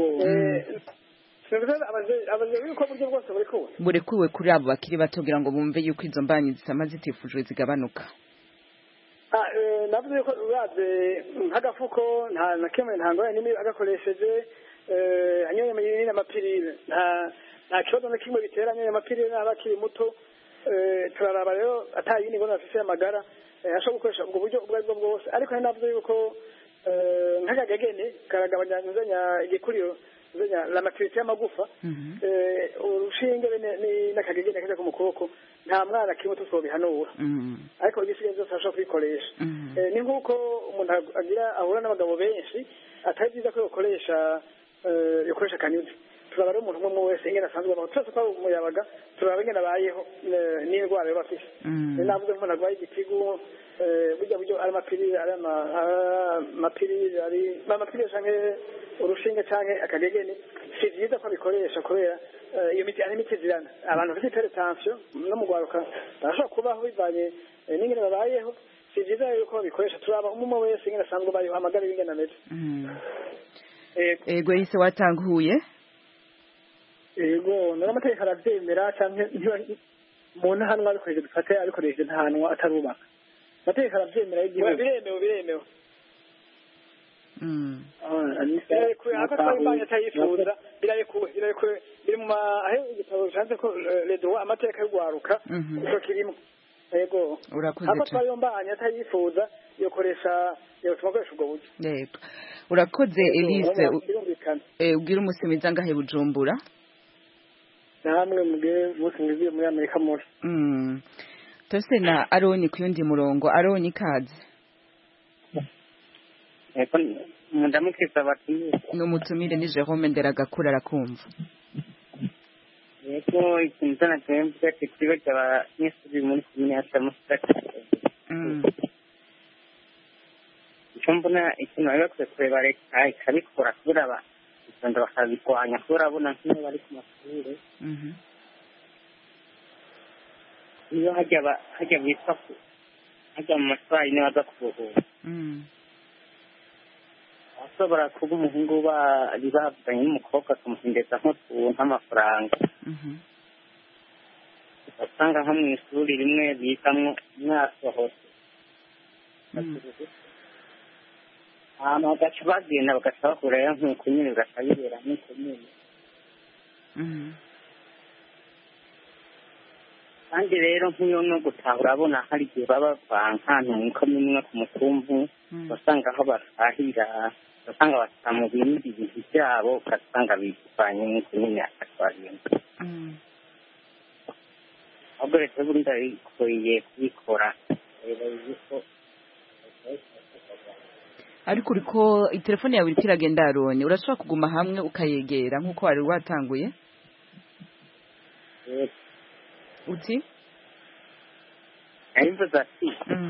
burekuwe kuri abo bakiri bato kugira ngo bumve yuko izo mbanyi zisama zitifujwe zigabanuka navuze ko uraze nk'agafuko nta na kimwe nta ngorane n'imwe agakoresheje anyoye amayinini n'amapirine nta kibazo na kimwe bitera anyoye amapirine n'aba akiri muto turaraba rero atayindi ngorane afise y'amagara ashobora gukoresha ubwo buryo ubwo aribwo bwose ariko navuze yuko nk'akagegene karagabanya igikuriro la maturité y'amagufa urushinge n'akagegene kaje ku mukoboko nta mwana kimwe tuzobihanura ariko igisigaye byose ashobora kubikoresha ni nk'uko umuntu agira ahura n'abagabo benshi atari byiza ko yokoresha yokoresha kanyuzi turaba rero umuntu umwe wese ingene asanzwe abaho twese twaba umuyabaga turaba ingene abayeho n'indwara yo bafise navuze nk'umuntu arwaye igitigu burya buryo ari amapirire ari amapirire ari amapirire canke urushinge canke akagegene si vyiza ko abikoresha kubera iyo miti ari imiti zirana abantu bafite hypertension no mu gwaruka barashobora kubaho bivanye n'ingene babayeho si vyiza yuko babikoresha turaba umwe wese ingene asanzwe bayeho amagara y'ingene ameze ego yise watanguye ego nari amategeko aravyemera canke umuntu ahanwa abikoresheje dufate abikoresheje ntahanwa atarubaka amategeko aravyemera y'igihugu biremewe biremewe atayifuza birarekuwe birarekuwe biri mu aho igitabo canditse ko le droit amateka y'ugwaruka ico kirimo yego urakoze cyane twayombanye atayifuza yokoresha yotuma koresha ubwo buryo yego urakoze Elise ubwira umusimiza ngahe Bujumbura namwe muge bose ngiye muri Amerika muri mm tose na Aroni kuyundi murongo Aroni kaze eko ndamukisa bati n'umutumire ni Jerome Nderagakura arakumva eko ikintu na tempe kikiwe cyaba nyisuri muri kimya cya musaka mm icyambona ikintu ayo kureba reka ikabikora kubera aba kandi bakabikwanya kubera abona nk'aho bari ku mashuri mhm iyo hajya hajya bitwa hajya mu maswayi ne baza kubohora mm ashobora kuba umuhungu bari bavuganye n'umukobwa akamuhindeza nk'utuntu amafaranga mhm basanga nko mu ishuri rimwe bigamwo mwasohotse hama bagaca bagenda bagaca bahurayo nk'uko nyine bigaca bibera nk'uko nyine kandi rero nk'iyo no gutaha urabona hari igihe baba bankana nk'uko nimwe ku mutumvu basanga aho basahira basanga basa mu bindi bintu byabo ugasanga bivanye nk'uko nyine akatwagenda ahubwo leta y'uburundi arikoye kubikora rero yuko ariko uriko telefone yawe iriko iragenda Aroni urashobora kuguma hamwe ukayegera nk'uko wari watanguye uti ayimvuza ati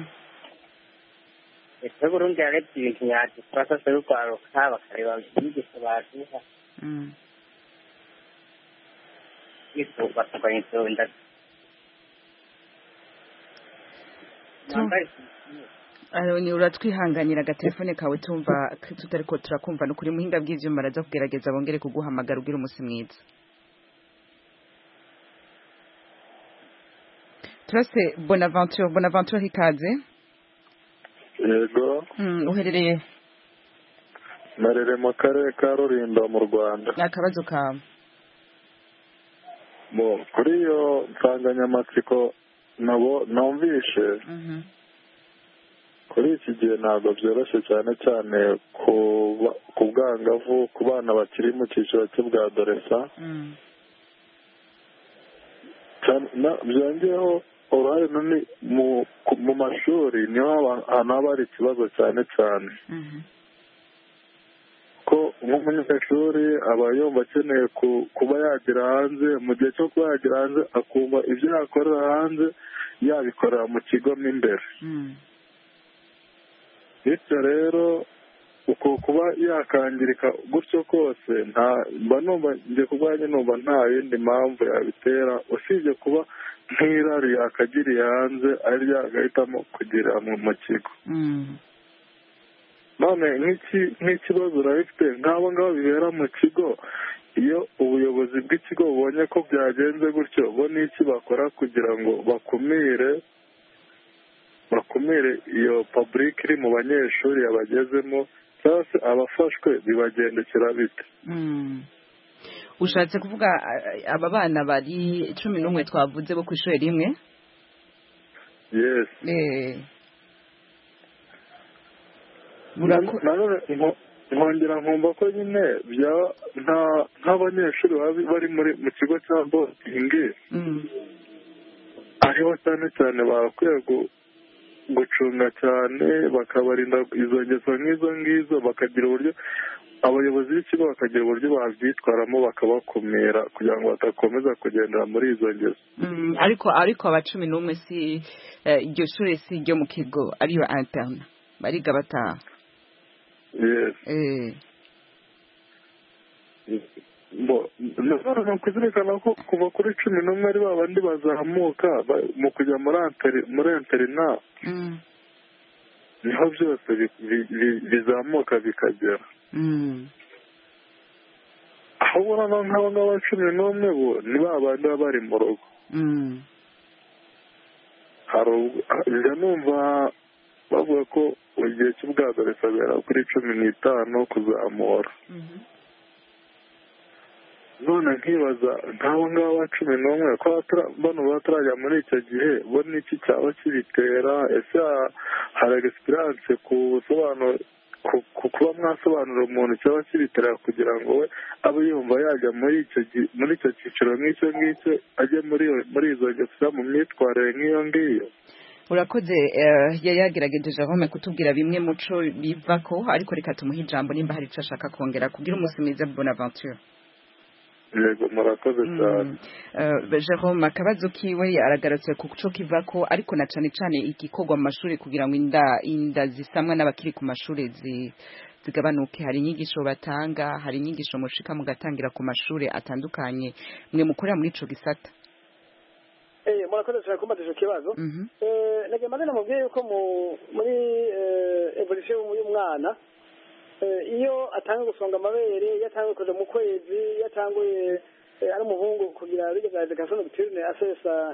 leta y'uburundi yarebye ibintu yadufasha se rukwaruka bakareba inyigisho baduha bityo bakagabanya izo nda Aroni uratwihanganira agatelefone kawe tumva tutariko turakumva no kuri muhinga bw'ivyuma araza kugerageza bongere kuguhamagara ugira umusi mwiza turase Bonaventure Bonaventure hikaze yego mm uherereye narere mu karere ka Rulindo mu Rwanda akabazo kawe mo kuri yo nsanganyamatsiko nabo numvishe mhm kuri iki gihe ntabwo byoroshye cyane cyane ku bwangavu ku bana bakiri mu cyiciro cy'ubwadoresa byongeyeho uruhare runini mu mashuri niho ahantu haba hari ikibazo cyane cyane ko nk'umunyeshuri aba yumva akeneye kuba yagera hanze mu gihe cyo kuba yagera hanze akumva ibyo yakorera hanze yabikorera mu kigo mo imbere bityo rero uko kuba yakangirika gutyo kose mba numva njye kubwanjye numva nta yindi mpamvu yabitera usibye kuba nk'irari yakagiriye hanze ari ryo agahitamo kugira mu kigo none nk'ikibazo urabifite nk'abo ngabo bibera mu kigo iyo ubuyobozi bw'ikigo bubonye ko byagenze gutyo bo n'iki bakora kugira ngo bakumire bakumire iyo public iri mu banyeshuri yabagezemo cyangwa se abafashwe bibagendekera bite ushatse kuvuga aba bana bari cumi n'umwe twavuze bo ku ishuri rimwe yes nkongera nkumva ko nyine nk'abanyeshuri bari mu kigo cya botingi ariho cyane cyane bakwiye gucunga cyane bakabarinda izo ngeso nk'izo ngizo bakagira uburyo abayobozi b'ikigo bakagira uburyo babyitwaramo bakabakumira kugira ngo badakomeza kugendera muri izo ngeso ariko ariko aba cumi n'umwe si iryo shuri si iryo mu kigo ariyo interna bariga bataha ni ukuzirikana ko kuva kuri cumi n'umwe ari babandi bazamuka mu kujya muri interina niho byose bizamuka bikagera aho ubona nk'abo ngabo cumi n'umwe bo ni ba bandi baba bari mu rugo njya numva bavuga ko igihe cy'ubwazo bisabera kuri cumi n'itanu kuzamura none nkibaza nk'abo ngabo cumi n'umwe ko bano batarajya muri icyo gihe bo n'iki cyaba kibitera ese hari egisperiyanse ku busobanuro kuba mwasobanurira umuntu cyaba kibitera kugira ngo we abe yumva yajya muri icyo muri icyo cyiciro nk'icyo ngicyo ajye muri izo ngeso mu myitwarire nk'iyo ngiyo urakoze yari yagerageje Jerome kutubwira bimwe muco biva ko ariko reka tumuhe ijambo nimba hari icyo ashaka kongera kugira umunsi mwiza Bonaventure yego murakoze cyane Jerome akabazo kiwe aragarutse ku cyo kiva ko ariko na cyane cyane igikorwa mu mashuri kugira ngo inda inda zisamwa n'abakiri ku mashuri zigabanuke hari inyigisho batanga hari inyigisho mushika mugatangira ku mashuri atandukanye mwe mukorera muri ico gisata eh murakoze cyane kumbaza icyo kibazo eh nage madena mubwiye yuko muri evolution y'umwana iyo atanga gusonga amabere yatanga kuza mu kwezi yatanguye ari umuhungu kugira rige bya education butine asesa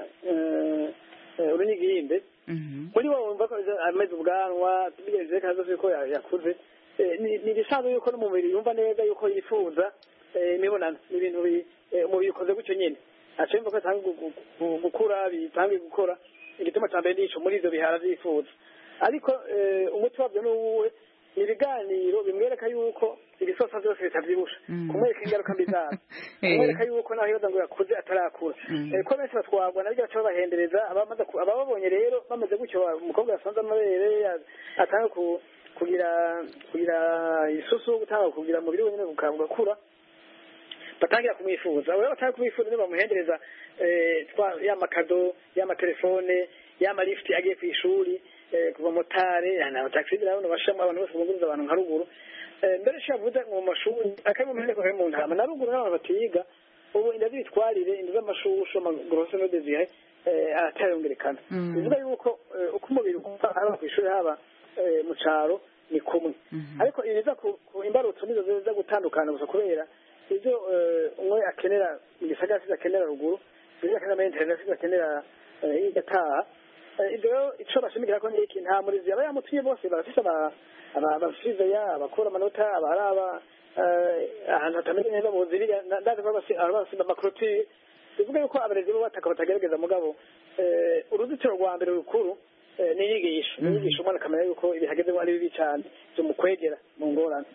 urunyigimbe muri wo wumva ko ameze ubwanwa bigenze kazo ko yakuze ni bisanzwe yuko no mu mubiri yumva neza yuko yifuza imibonano ibintu umubiri ukoze gutyo nyine acemba ko atanga gukura bitangiye gukora igituma cyambere ndico muri ivyo bihara vyifuza ariko umuti wabyo n'uwe ibiganiro bimwereka yuko ibisosa byose bitavyibusha kumwereka ingaruka mbi zazo kumwereka yuko naho yoza ngo yakuze atarakura ko benshi batwagwa nabyo baca babahendereza abamaze ababonye rero bamaze gutyo umukobwa yasanze amabere atanga kugira kugira isusu gutanga kugira umubiri wenyine ukabugakura batangira kumwifuza abo batanga kumwifuza niba bamuhendereza ya makado ya matelefone ya malifti agiye ku ishuri kuva motare na taxi birabona bashamo abantu bose muguruza abantu nka ruguru mbere shavuze mu mashuri akamu mpende ko mu ntama na ruguru n'abantu batiga ubu inda bitwarire inda z'amashusho grosso modo zihe atayongerekana bivuga yuko uko umubiri ukumva aba ku ishuri haba mu caro ni kumwe ariko iriza ku imbarutso nizo ziza gutandukana gusa kubera ibyo umwe akenera mu gisagara siza akenera ruguru siza akenera muri internet siza akenera igataha ibyo ico bashimikira ko niki nta murizi aba yamutuye bose barafise abasize ya bakora amanota abaraba ahantu hatameze neza buzirira ndaje ko abasize amakroti bivuga yuko abarezi bo bataka batagerageza mugabo uruzitiro rwa mbere rukuru ni inyigisho inyigisho umwana akamenya yuko ibihageze ari bibi cyane byo mu kwegera mu ngorane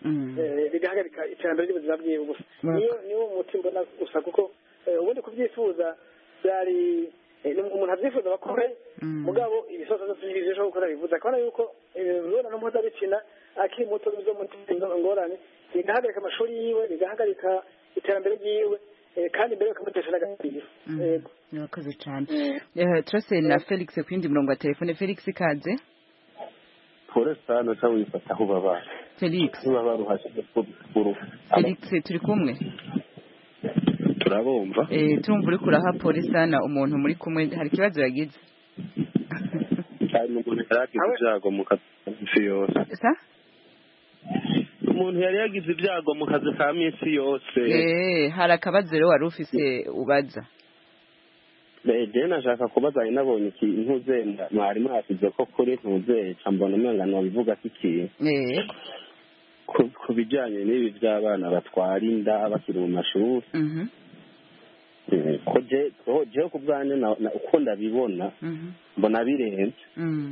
bigahagarika iterambere ry'ubuzima bwiwe gusa niyo niwo umuti mbona gusa kuko ubundi kubyifuza byari umuntu abyifuza bakore mugabo ibisozo byose byo gukora bivuze akabona yuko imibonano mpuzabitsina akiri muto byo mu ngorane bigahagarika amashuri yiwe bigahagarika iterambere ryiwe kandi mbere bakamutesha n'agaciro yego murakoze cyane turase na Felix ku yindi murongo wa telefone. Felix ikaze. Forestano cyangwa wifata aho baba Felix baba ruhashije kuru Felix turi kumwe turabumva eh tumva uri kuraha Forestano umuntu muri kumwe hari kibazo yagize cyane umuntu yaragize ibyago mu kazi yose sa umuntu yari yagize ibyago mu kazi ka minsi yose eh hari akabazo rero wari ufise ubaza Beje nashaka kubaza inabonye iki ntuze mwari mwasize ko kuri ntuze cyambona umengano bivuga kiki eh ku bijyanye n'ibi by'abana batwara inda bakiri mu mashuri mhm ko je ko je ku bwanjye uko ndabibona mbona birenze mhm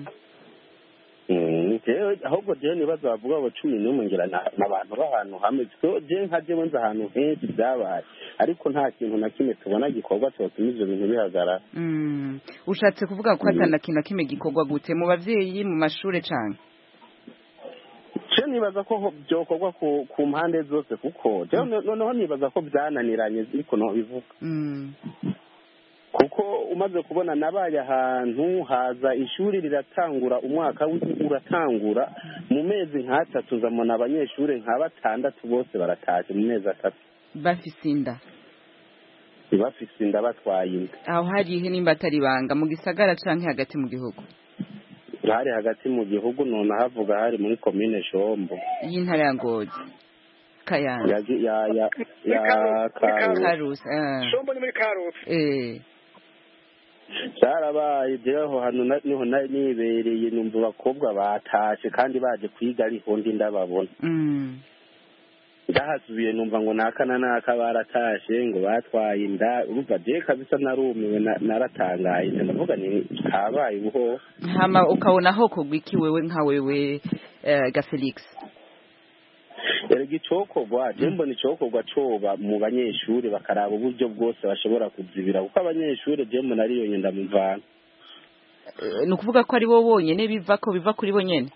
ahubwo je nibaza bavuga ngo cumi n'umwe ngira n'abantu b'ahantu hamwe ko je nka je nzi ahantu henshi byabaye ariko nta kintu na kimwe tubona gikorwa cyotuma ivyo bintu bihagarara mhm ushatse kuvuga ko atana kintu kimwe gikorwa gute mu bavyeyi mu mashure canke je nibaza ko byokorwa ku ku mpande zose kuko je noneho nibaza ko byananiranye ariko no bivuga mhm kuko umaze kubona nabaye ahantu haza ishuri riratangura umwaka uratangura mu mezi nk'atatu zamona abanyeshuri nka batandatu bose barataje mu mezi atatu bafise inda bafise inda batwaye inda aho harihe nimba atari banga mu gisagara canke hagati mu gihugu hari hagati mu gihugu none havuga hari muri commune Shombo y'intara ya Ngozi Kayanza ya ya ya Karusi Shombo ni muri Karusi eh cyarabaye jeho hano niho nibereye numva bakobwa batashe kandi baje kwiga ariho ndi ndababona mm ndahasubiye numva ngo nakana naka baratashe ngo batwaye inda urumva je kabisa narumiwe naratangaye ndavuga ni kabaye ubuho hama ukabona ho kugwiki wewe nka wewe ga Felix erega icokorwa je mbona icokorwa coba mu banyeshuri bakaraba uburyo bwose bashobora kuzibira kuko abanyeshuri je mbona ari yo nyenda muvana ni ukuvuga ko ari bo bonyene biva ko biva kuri bo nyene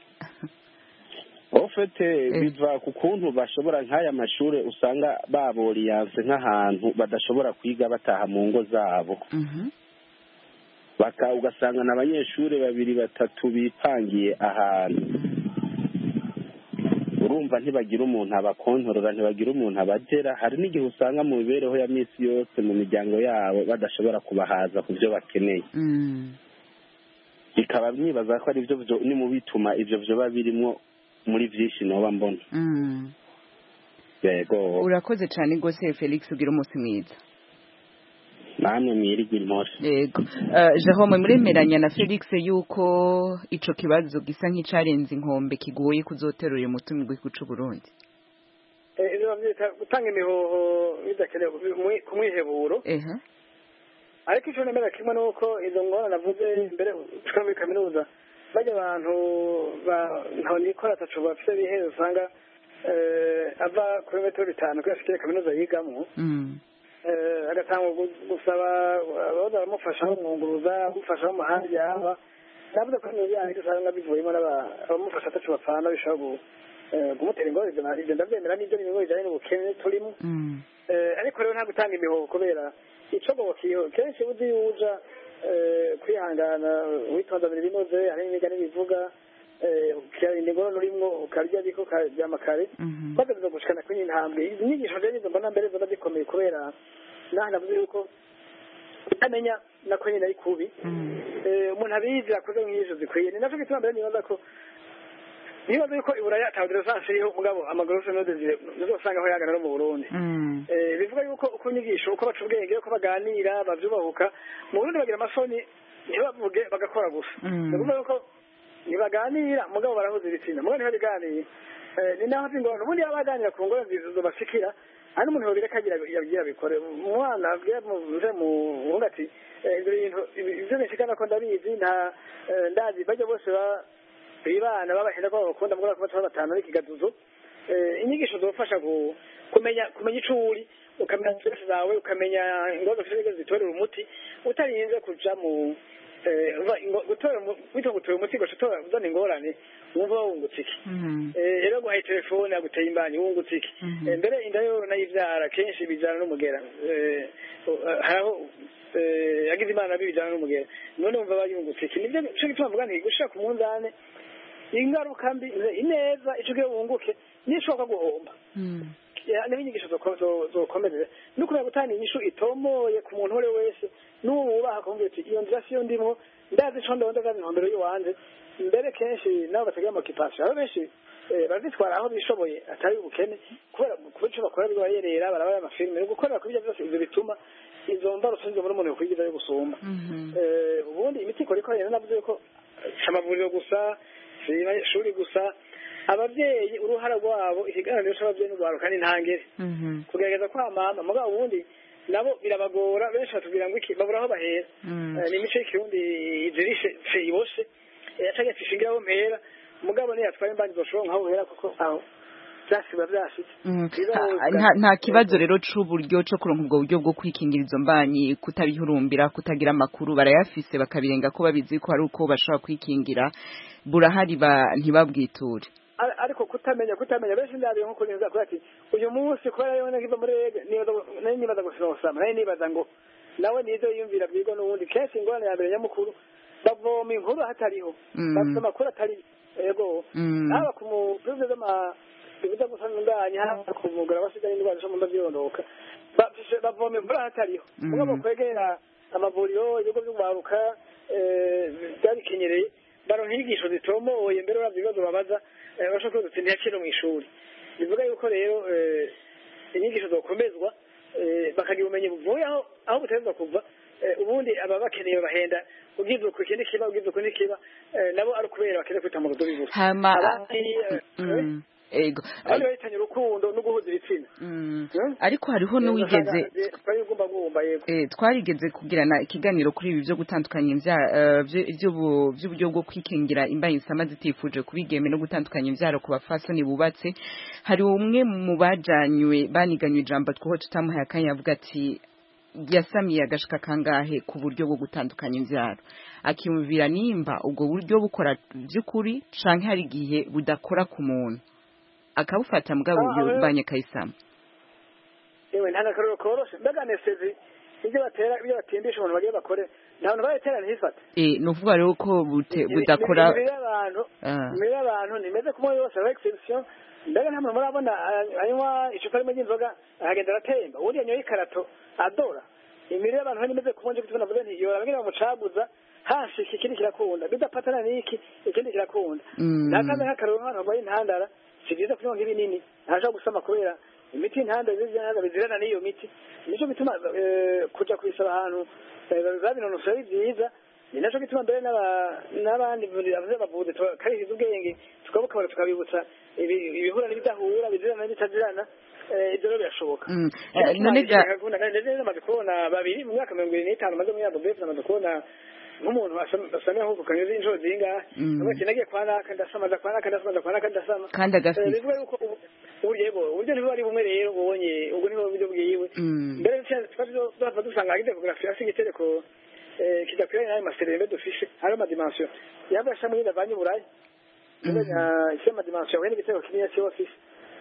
ofete biva ku kuntu bashobora nk'aya mashure usanga baboriyanse nk'ahantu badashobora kwiga bataha mu ngo zabo baka ugasanga n'abanyeshuri babiri batatu bipangiye ahantu urumva ntibagira umuntu abakontorora ntibagira umuntu abagera hari n'igihe usanga mu mibereho ya misi yose mu miryango yabo badashobora kubahaza ku byo bakeneye bikaba mwibaza ko ari byo ni mu bituma ivyo vyoba birimwo muri vyinshi noba mbona yego urakoze cyane gose Felix ugira umunsi mwiza namwe mwirigi intore yego Jerome muremeranya na Felix yuko ico kibazo gisa nk'icarenze inkombe kigoye kuzoterura umutumwa w'igihugu c'u Burundi eh ivyo byita gutanga imihoho bidakenewe ku mwiheburo ehe ariko ico nemera kimwe nuko izo ngorane navuze imbere tuka muri kaminuza bajya abantu ba ntaho nikora ataco bafise bihere usanga eh ava kuri metero bitanu kwashikira kaminuza yigamwo mm eh agatanga gusaba abaza bamufasha umwunguruza gufasha mu handi yaba navuze ko niyo yanjye usanga bivuyemo n'abamufasha ataco bapfana bishobora kumutera ingorane ibyo ndabyemera n'ibyo ni ibibazo bijyanye n'ubukene turimo ariko rero nta gutanga imihoho kubera ico gokiho kenshi uzi yuja kwihangana witonda biri binoze hari n'imigani bivuga ukirinda ingorane urimwo ukarya ariko karyama kare bageze gushikana kuri intambwe izi nyigisho rero nizo mbona mbere zoba zikomeye kubera naho navuze yuko utamenya nako nyine ari kubi umuntu abizi akoze nk'ijoro zikwiye ni nacyo gituma mbere nibaza ko nibaza yuko iburaya atawudiresanse iriho mugabo amagorofa node zizosanga aho yagana no mu Burundi bivuga yuko uko inyigisho uko baca ubwenge uko baganira bavyubahuka mu Burundi bagira amasoni ntibavuge bagakora gusa bivuga yuko ntibaganira mugabo barahuza ibitsina mugabo ntibabiganiye ni naho zingorane ubundi yaba baganira ku ngorane zizobashikira hari n'umuntu yobireka yagira bikore umwana abwira muze mu wundi ati ibyo bintu ibyo nishikana ko ndabizi nta ndazi bajya bose ba bibana babahenda ko bakunda mugura ko batatu batanu n'ikigaduzo inyigisho zofasha kumenya kumenya ico uri ukamenya stress zawe ukamenya ingorane ufite zitorera umuti utarinze kuja mu gutora wito gutora umuti gutora uzana ingorane wumva wungutse iki rero guhaye telefone aguteye imbanyi wungutse iki mbere inda yo nayivyara kenshi bijana n'umugera haraho yagize imana bibijana n'umugera none wumva bayungutse iki nivyo cyo gituma mvuga nti gushaka umunzane ingaruka mbi ineza ico gihe wunguke nishoka guhomba n'ibinyigisho zokomeza no kubera gutanga inyishu itomoye ku muntu uri wese n'ububaha kumbwira ati iyo nzira siyo ndimo ndazi ico ndonda ndazi intumbero y'uwanje mbere kenshi nabo batagira amakipasyo abo benshi barazitwara aho bishoboye atari ubukene kubera kubera ico bakora bibayerera barabaya amafilime no gukorera ku bijya byose ivyo bituma izo mbarutso nzo muri umuntu kwigiza yo gusumba ubundi imiti ikora ikorera navuze ko amavuriro gusa shuri gusa abavyeyi uruhara rwabo ikiganiro c'abavyeyi n'urwaruka n'intangere kugerageza kwamama mugabo ubundi nabo birabagora benshi batubwira ngo iki babura aho bahera ni imico y'ikirundi izirishe iboshe yacaga tishingiraho mpera mugabo niyo yatwara imbanyi zoshobora nkaho uhera kuko aho byasiba byashitse nta kibazo rero c'uburyo co kuronka ubwo buryo bwo kwikingira izo mbanyi kutabihurumbira kutagira amakuru barayafise bakabirenga ko babizi ko ari uko bashobora kwikingira burahari ntibabwiture ariko kutamenya kutamenya benshi ndabiye nko kurinza ko ati uyu munsi kubera yone kiva muri rege niba nibaza gusoma naye nibaza ngo nawe nizo yumvira bwigo n'ubundi kenshi ingorane ya mbere nyamukuru bavoma inkuru hatariho bafite amakuru atari yego haba ku muvuze z'ama ibiza gusanganya haba ku mugara basigaye indwara zo mu ndavyirondoka bavoma inkuru hatariho mugabo kwegera amavuriro ibigo by'ubaruka byarikinyereye baronka inyigisho zitomoye mbere uravye ibibazo babaza bashobora kuba ntiyakira mu ishuri bivuga yuko rero inyigisho zokomezwa bakagira ubumenyi buvuye aho aho buterezwa kuva ubundi aba bakeneye bahenda ugize uko ikindi kiba ugize uko n'ikiba nabo ari ukubera bakeneye kwita mu rugo bivuze ego abandi bahitanye urukundo no guhuza ibitsina ariko hariho n'uwigeze twarigeze kugirana ikiganiro kuri ibi byo gutandukanya iby'uburyo bwo kwikingira imbanyi zisama zitifuje kubigeme no gutandukanya imbyaro ku bafasoni bubatse hari umwe mu bajanywe baniganywe ijambo twoho tutamuhaye akanya avuga ati yasamiye agashika kangahe ku buryo bwo gutandukanya imbyaro akiyumvira nimba ubwo buryo bukora by'ukuri canke hari igihe budakora ku muntu akabufata mugabo yubanye kayisama ewe nta nakaroro koroshe mbega nesezi ibyo batera ibyo batindisha umuntu bagiye bakore nta bantu bayiterana hifata eh nuvuga rero ko budakora mbere abantu mbere abantu nimeze kumwe yose avec exception mbega nta muntu murabona anywa icupa rimwe ry'inzoga ahagenda aratemba uri yanyoye ikarato adora imire y'abantu nimeze kumwe nje kutubona mbere ntiyo bagira bamucaguza hashi ikindi kirakunda bidapatana niki ikindi kirakunda nakaze nk'akaroro hano bayi ntandara sigiza kunywa nk'ibinini ntaje gusama kubera imiti intanda zizana bizirana n'iyo miti nico bituma kuja kubisaba ahantu zabinonosora ari byiza ni naco gituma mbere n'abandi avuze bavuze karihiza ubwenge tukabukabara tukabibutsa ibihura n'ibidahura bizirana n'ibitazirana ibyo rero birashoboka none ga namaze kubona babiri mu myaka mirongo irindwi n'itanu maze muri abo befu namaze kubona nk'umuntu asamye nk'uko kanyuze inshuro zingahe abati nagiye kwa naka ndasamaza kwa naka ndasamaza kwa naka ndasama kandi agafite bivuga yuko uburyo uburyo nibo ari bumwe rero ubonye ubwo niho buryo bwiwe mbere twavyo bava dusanga agide geography asi gitereko kidakwira nayo maserembe dufishe hari ama dimension yaba shamwe ndavanye burayi ndanya isema dimension wene gitereko kimwe cyo office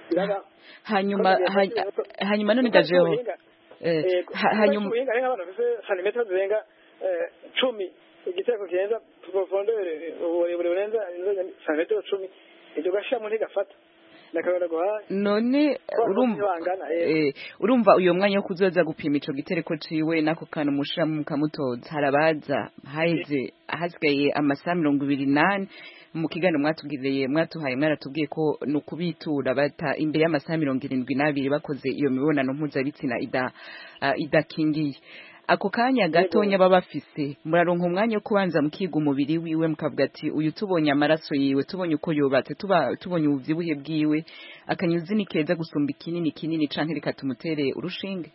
hanyuma hanyuma none gajeho eh hanyuma uhinga renga abantu bafise santimetero zirenga cumi igiteko kirenza profondeur uburebure burenza santimetero cumi iryo gashamo ntigafata nakabona guha none urumva eh urumva uyo mwanya wo kuzoza gupima ico gitereko ciwe nako kana mushira mu kamutoza harabaza haize hasigaye amasaha mirongo ibiri n'ane mu kiganiro mwatugiriye mwatuhaye mwaratubwiye ko nukubitura bata imbere y'amasaha mirongo irindwi n'abiri bakoze iyo mibonano mpuzabitsina ida idakingiye ako kanya gatonya babafise muraronka umwanya wo kubanza mukiga umubiri wiwe mukavuga ati uyu tubonye amaraso yiwe tubonye uko yubatse tuba tubonye ubuvyibuhe bwiwe akanyuzi ni keza gusumba ikinini kinini canke reka tumutere urushinge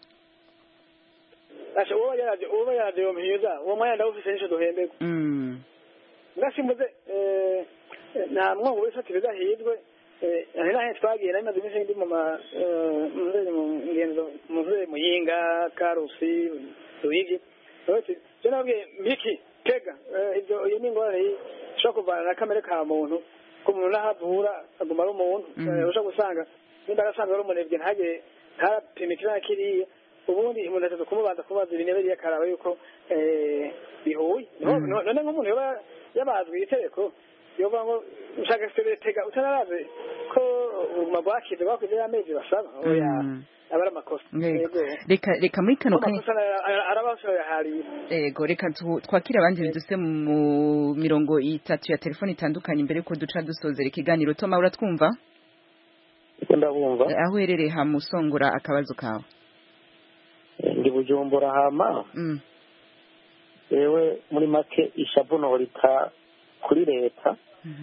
asha uwo yaraje uwo yaraje yo mpiza uwo mwanya ndawufise nisho duhembego mm ngasimuze eh na mwo wese atibiza hidwe eh ari nahe twagiye nari maze iminsi ndi mu ma mu ngendo mu muyinga karusi ruyigi je nabwiye mbiki tega ibyo iyo ni ingorane ishobora kuvana na kamere ka muntu ko umuntu nahavura aguma ari umuntu ushobora gusanga nimba arasanzwe ari umunebwe ntagire ntapime ikirana kiriya ubundi umuntu atatu kumubanza kubaza ibintu biriya akaraba yuko bihuye none nk'umuntu yoba yabazwe itegeko yovuga ngo ushaka tega utanaraze ko ubuzima bwakize bwakize y'amezi basaba oya abara makosa reka reka muri kano kanya arabashoye hari yego reka twakira abandi duse mu mirongo itatu ya telefone itandukanye imbere ko duca dusozera ikiganiro Toma uratwumva ndabumva aho herereye hamusongora akabazo kawe ndi Bujumbura hama yewe muri make ishavu no rita kuri leta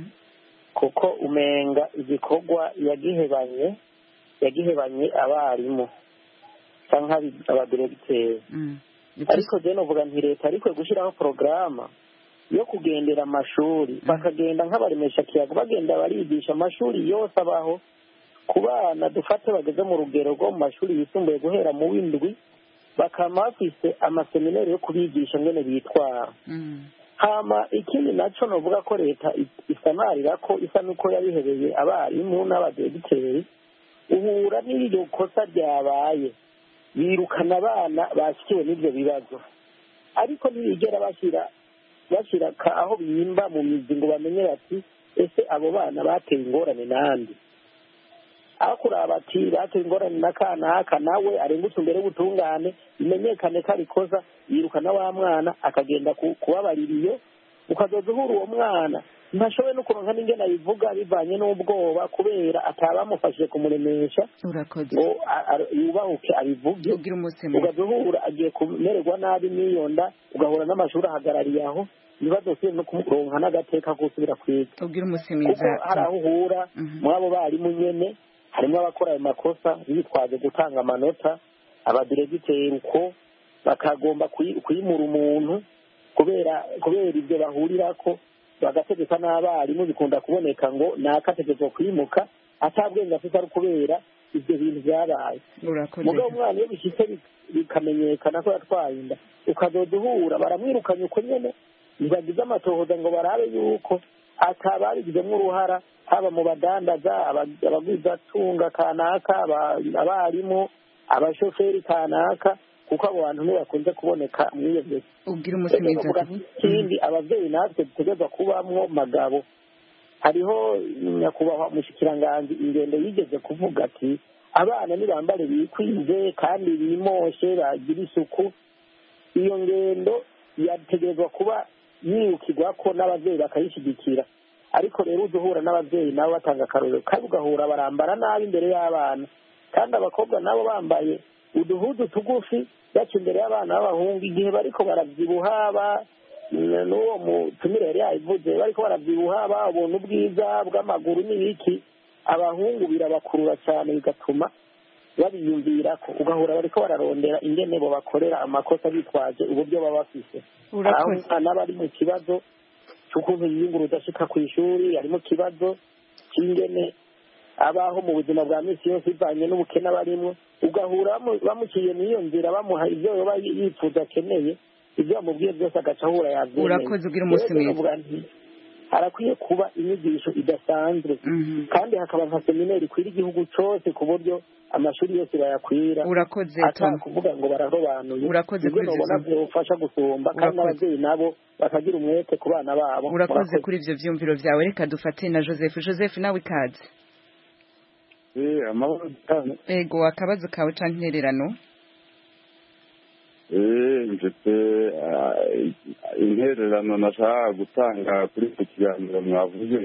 kuko umenga igikorwa yagihebanye yagihebanye abarimu canke abadiregiteri ariko je novuga nti leta ariko gushiraho porogaramu yo kugendera amashuri bakagenda nk'abaremesha kiyago bagenda barigisha amashuri yose abaho ku bana dufate bageze mu rugero rwo mu mashuri yisumbuye guhera mu w'indwi bakaba bafise amaseminari yo kubigisha ngene bitwara hama ikindi naco novuga ko leta isanarira ko isa nuko yabihebeye abarimu n'abadiregiteri uhura n'iryo kosa ryabaye birukana abana basikiwe n'ibyo bibazo ariko ntibigera bashyira bashyira aho bimba mu mizi ngo bamenye bati ese abo bana bateye ingorane n'andi aho kuraba ati bateye ingorane na kanaka nawe arengutse imbere y'ubutungane bimenyekane ko ari kosa yirukana wa mwana akagenda kubabarira iyo ukazoza uhura uwo mwana ntashoboye no kuronka n'ingene abivuga bivanye n'ubwoba kubera atabamufashije kumuremesha ngo yubahuke abivuge ugazuhura agiye kumererwa nabi n'iyo nda ugahura n'amashuri ahagarariye aho ntibazosubire no kumuronka n'agateka gusubira kwiga kuko hari aho uhura mw'abo barimu nyene harimo abakora ayo makosa bitwaje gutanga amanota abadiregiteri uko bakagomba kwimura umuntu kubera kubera ibyo bahurirako bagategeka n'abarimu bikunda kuboneka ngo nakategeko kwimuka atabwenge afite ari kubera ibyo bintu byabaye mugabo umwana iyo bishitse bikamenyekana ko yatwaye inda ukazoza uhura baramwirukanye uko nyene ntibagize amatohoza ngo barabe yuko atababigizemo uruhara haba mu badandaza abagwizatunga kanaka abarimu abashoferi kanaka kuko abo bantu ntibakunze kuboneka mw'iyo byose ubwira umusimeza ikindi abavyeyi natwe dutegerezwa kubamwo magabo hariho nyakubahwa umushikiranganji ingendo yigeze kuvuga ati abana nibambare bikwize kandi bimoshe bagira isuku iyo ngendo yategerezwa kuba yirukirwako n'abavyeyi bakayishigikira ariko rero uduhura n'abavyeyi nabo batanga akarorero kandi ugahura barambara nabi imbere y'abana kandi abakobwa nabo bambaye uduhudu tugufi baca imbere y'abana b'abahungu igihe bariko baravyibuha n'uwo mutumire yari yabivuze bariko baravyibuha babona ubwiza bw'amaguru n'ibiki abahungu birabakurura cyane bigatuma babiyumvirako ugahura bariko bararondera ingene bo bakorera amakosa bitwaje uburyo baba bafise aho umwana bari mu kibazo c'ukuntu yiyunguruza ashika kw'ishuri ari mu kibazo c'ingene abaho mu buzima bwa misi yose bivanye n'ubukene barimwo ugahura bamuciye n'iyo nzira bamuha ivyo yoba yifuza akeneye ivyo bamubwiye byose agaca ahura yavyemeye urakoze ugira umunsi mwiza harakwiye kuba inyigisho idasanzwe kandi hakaba nka seminari ikwira igihugu cose ku buryo amashuri yose bayakwira urakoze ata kuvuga ngo bararobanuye urakoze kuri ivyo ubona byofasha gusumba kandi n'abavyeyi nabo bakagira umwete ku bana babo urakoze kuri ivyo vyumviro vyawe reka dufate na Joseph Joseph nawe ikaze eh amahoro cyane ego akabazo kawe canke intererano eh njete intererano nashaka gutanga kuri iki kiganiro mwavuze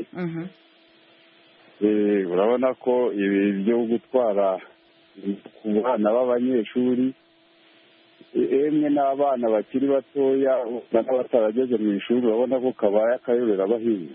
eh urabona ko ibi byo gutwara ku bana b'abanyeshuri emwe n'abana bakiri batoya n'abatarageze mu ishuri urabona ko kabaye akayobera abahinga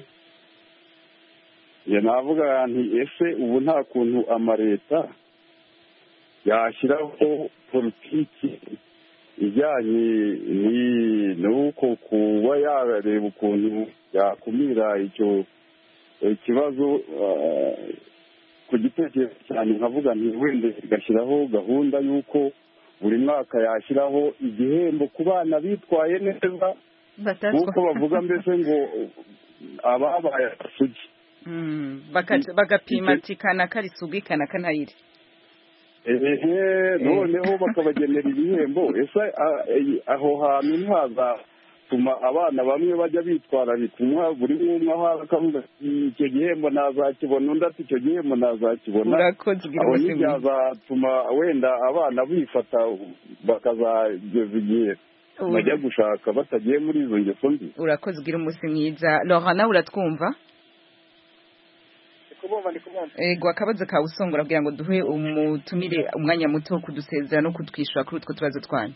ya navuga nti ese ubu nta kuntu amaleta yashyiraho politiki ijyanye n'uko kuba yareba ukuntu yakumira icyo ikibazo ku gitekerezo cyane nkavuga nti wenda igashyiraho gahunda y'uko buri mwaka yashyiraho igihembo ku bana bitwaye neza nk'uko bavuga mbese ngo ababaye asugi bagapima ati kanaka ari sugi kanaka ntayiri ehe noneho bakabagenera ibihembo ese aho hantu ntihazatuma abana bamwe bajya bitwararika umwe buri umwe aho akavuga icyo gihembo nazakibona undi ati icyo gihembo nazakibona aho ntibyazatuma wenda abana bifata bakazageza igihe bajya gushaka batagiye muri izo ngeso mbi. Urakoze ugira umunsi mwiza. Laurent nawe uratwumva? Ego akabazo kawe usongora kugira ngo duhe umutumire umwanya muto wo kudusezera no kutwishyura kuri utwo tubazo twanyu.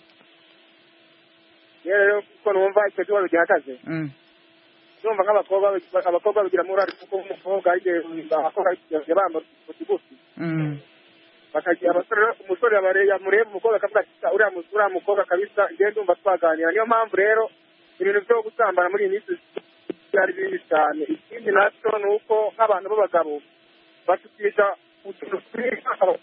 Rero ko numva icyo kibazo gihagaze numva nk'abakobwa abakobwa bagira murari kuko umukobwa agiye abakobwa bamba ku kigufi bakagira abasore umusore yamureba umukobwa akavuga ati uriya uriya mukobwa kabisa ngiye ndumva twaganira. Niyo mpamvu rero ibintu byo gusambana muri iyi minsi byari bibi cyane. Ikindi nacyo ni uko nk'abantu b'abagabo batukisha utuntu twiza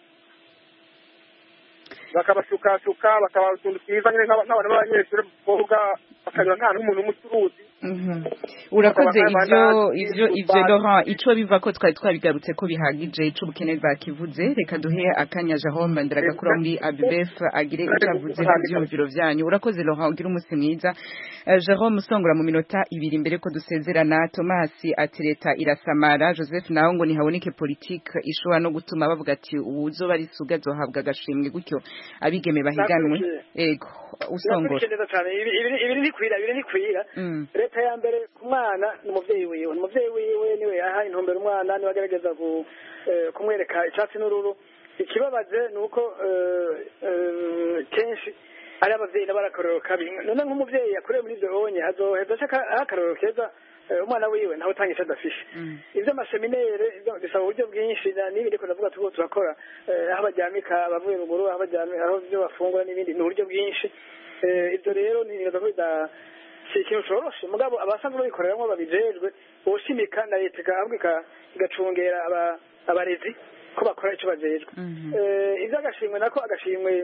bakabashukashuka bakabaha utuntu twiza nyine nk'abantu b'abanyeshuri b'abakobwa bakanyura nta n'umuntu w'umucuruzi. Urakoze ivyo ivyo ivyo Laurent ico biva ko twari twabigarutse ko bihagije ico ubukene bakivuze. Reka duhe akanya Jerome Ndiragakura muri A B B F agire icyavuze ku byumviro vyanyu. Urakoze Laurent ugira umunsi mwiza. Uh, Jerome usongora mu minota ibiri mbere ko dusezerana. Thomas ati leta irasamara. Joseph naho ngo nihaboneke politique ishobora no gutuma bavuga ati uzo bari suga zohabwa agashimwe gutyo abigeme bahiganwe. Ego usongora ibiri ni kwira ibiri ni kwira leta ya mbere ku mwana ni umuvyeyi wiwe umuvyeyi wiwe niwe yaha intumbero umwana niwe agerageza kumwereka icyatsi n'ururu. Ikibabaje ni uko kenshi ari abavyeyi n'abarakorero kabi none nk'umuvyeyi yakorewe muri ivyo onye azoheza akarorero keza umwana wiwe nawe utanga icyo adafishe. Ivyo amaseminere bisaba uburyo bwinshi n'ibindi ko ndavuga tuko turakora aho baryamika abavuye ruguru aho baryamika aho ivyo bafungura n'ibindi ni uburyo bwinshi. Ivyo rero ni ibintu bida ikintu coroshe mugabo abasanzwe babikoreramwo babijejwe ubushimika na leta ikabwika igacungera abarezi ko bakora ico bajejwe. Ivyo agashimwe nako agashimwe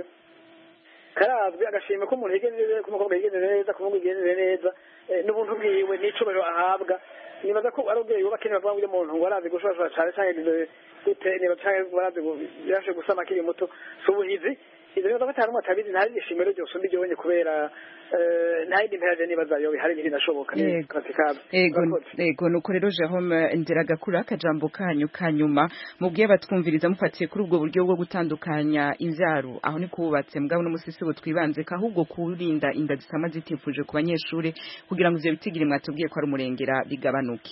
karazwe agashimwe ko umuntu yigeneze ko umukobwa yigeneze neza ko umuntu yigeneze neza n'ubuntu bwiwe n'icubero ahabwa. Nibaza ko ari ubwiye bakeneye bavuga ngo umuntu ngo arazi gushobora cyane cyane gute niba cyane barazi yashe gusama kiri muto subuhizi. Ivyo rero batari mu tabizi ntari gishimero cyose mbi gihonye kubera ntayindi mperaje nibaza yo bihari birashoboka ni pratikable. Ego ego nuko rero Jerome Ndiragakura akajambo kanyu kanyuma mubwiye batwumviriza mufatiye kuri ubwo buryo bwo gutandukanya imvyaro aho ni kubatse mugabo no musisi bo twibanze ka ahubwo kurinda inda zisama zitifuje ku banyeshure kugira ngo ivyo bitigire mwatubwiye ko ari umurengera bigabanuke.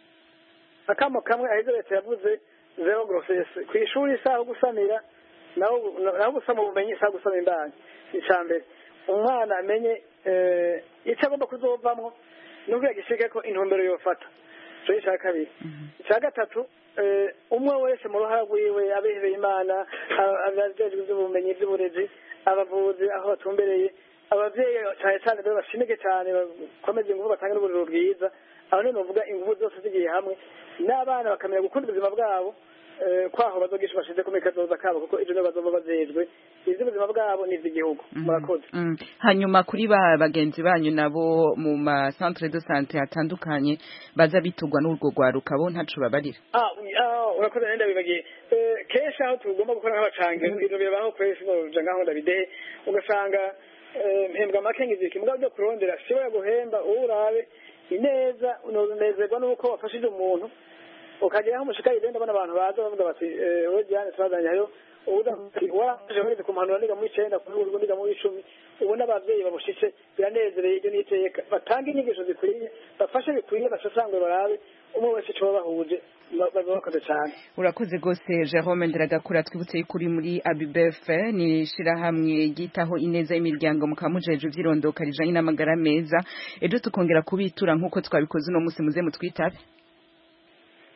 Akamo kamwe ahize leta yavuze zero grossesse ku ishuri saho gusamira naho naho gusama ubumenyi saho gusama imbanyi. Icambere umwana amenye icyo agomba kuzovamwo n'ubwo yagishike ko intumbero yofata. So icya kabiri icya gatatu umwe wese mu ruhara rwiwe abihebeye Imana abajejwe ivy'ubumenyi vy'uburezi abavuzi aho batumbereye abavyeyi cyane cyane rero bashimike cyane bakomeze ingufu batanga n'uburiro bwiza. Aho niho novuga ingufu zose zigiye hamwe n'abana bakamenya gukunda ubuzima bwabo kwaho bazogisha bashize ku mikazoza kabo kuko ivyo bazoba bazejwe ivyo ubuzima bwabo n'ivy'igihugu. Murakoze. Hanyuma kuri ba bagenzi banyu nabo mu ma centre de santé atandukanye baza bitugwa n'urwo rwaruka bo ntacu babarira. Ah urakoze nenda bibagiye kesha aho tugomba gukora nk'abacange ivyo birabaho kwese no ngaho ndabide ugasanga mpembwa makengizi kimugabo byo kurondera sibo yaguhemba urabe ineza unozezerwa nuko wafashije umuntu ukageraho umushika igenda bana abantu baza bavuga bati we Diane twazanye ayo ubuda waje muri kumanura niga muri cenda ku rwego niga muri icumi ubona abavyeyi babushitse biranezereye ibyo niteka batanga inyigisho zikwiye bafashe bikwiye basasangwe barabe umwe wese cyo bahuje bazokoze cyane. Urakoze gose Jerome Ndiragakura twibutse kuri muri A B B F ni shira hamwe gitaho ineza imiryango mukamujeje ivyirondoka rijanye n'amagara meza. Ejo tukongera kubitura nkuko twabikoze no musi muze mutwitabe.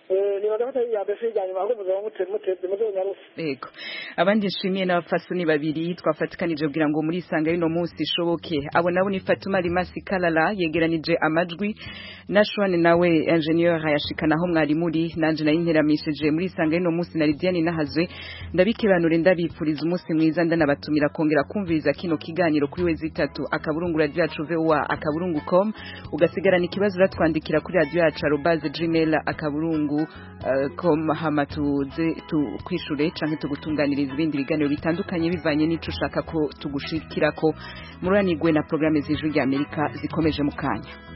nibaza ko atari iya mbere ijya nyuma ahubwo muzaba muteze muzonyaruse yego abandi nshimiye n'abafasoni babiri twafatikanije kugira ngo muri isanga y'ino munsi ishoboke abo nabo ni Fatuma Rimasi Kalala yegeranije amajwi na Shwane nawe ingenieur yashikana aho mwari muri nanje nayo interamishije muri isanga y'ino munsi na Lidiane Nahazwe ndabikibanure ndabipfuriza umunsi mwiza ndanabatumira kongera kumviriza kino kiganiro kuri wezi itatu akaburungu radio yacu V O A akaburungu com ugasigarana ikibazo uratwandikira kuri radio yacu arobase gmail akaburungu uh, com hamatuze tukwishure canke tugutunganiriza ibindi biganiro bitandukanye bivanye n'ico ushaka ko tugushikirako muranigwe na programme z'ijwi rya Amerika zikomeje mu kanya.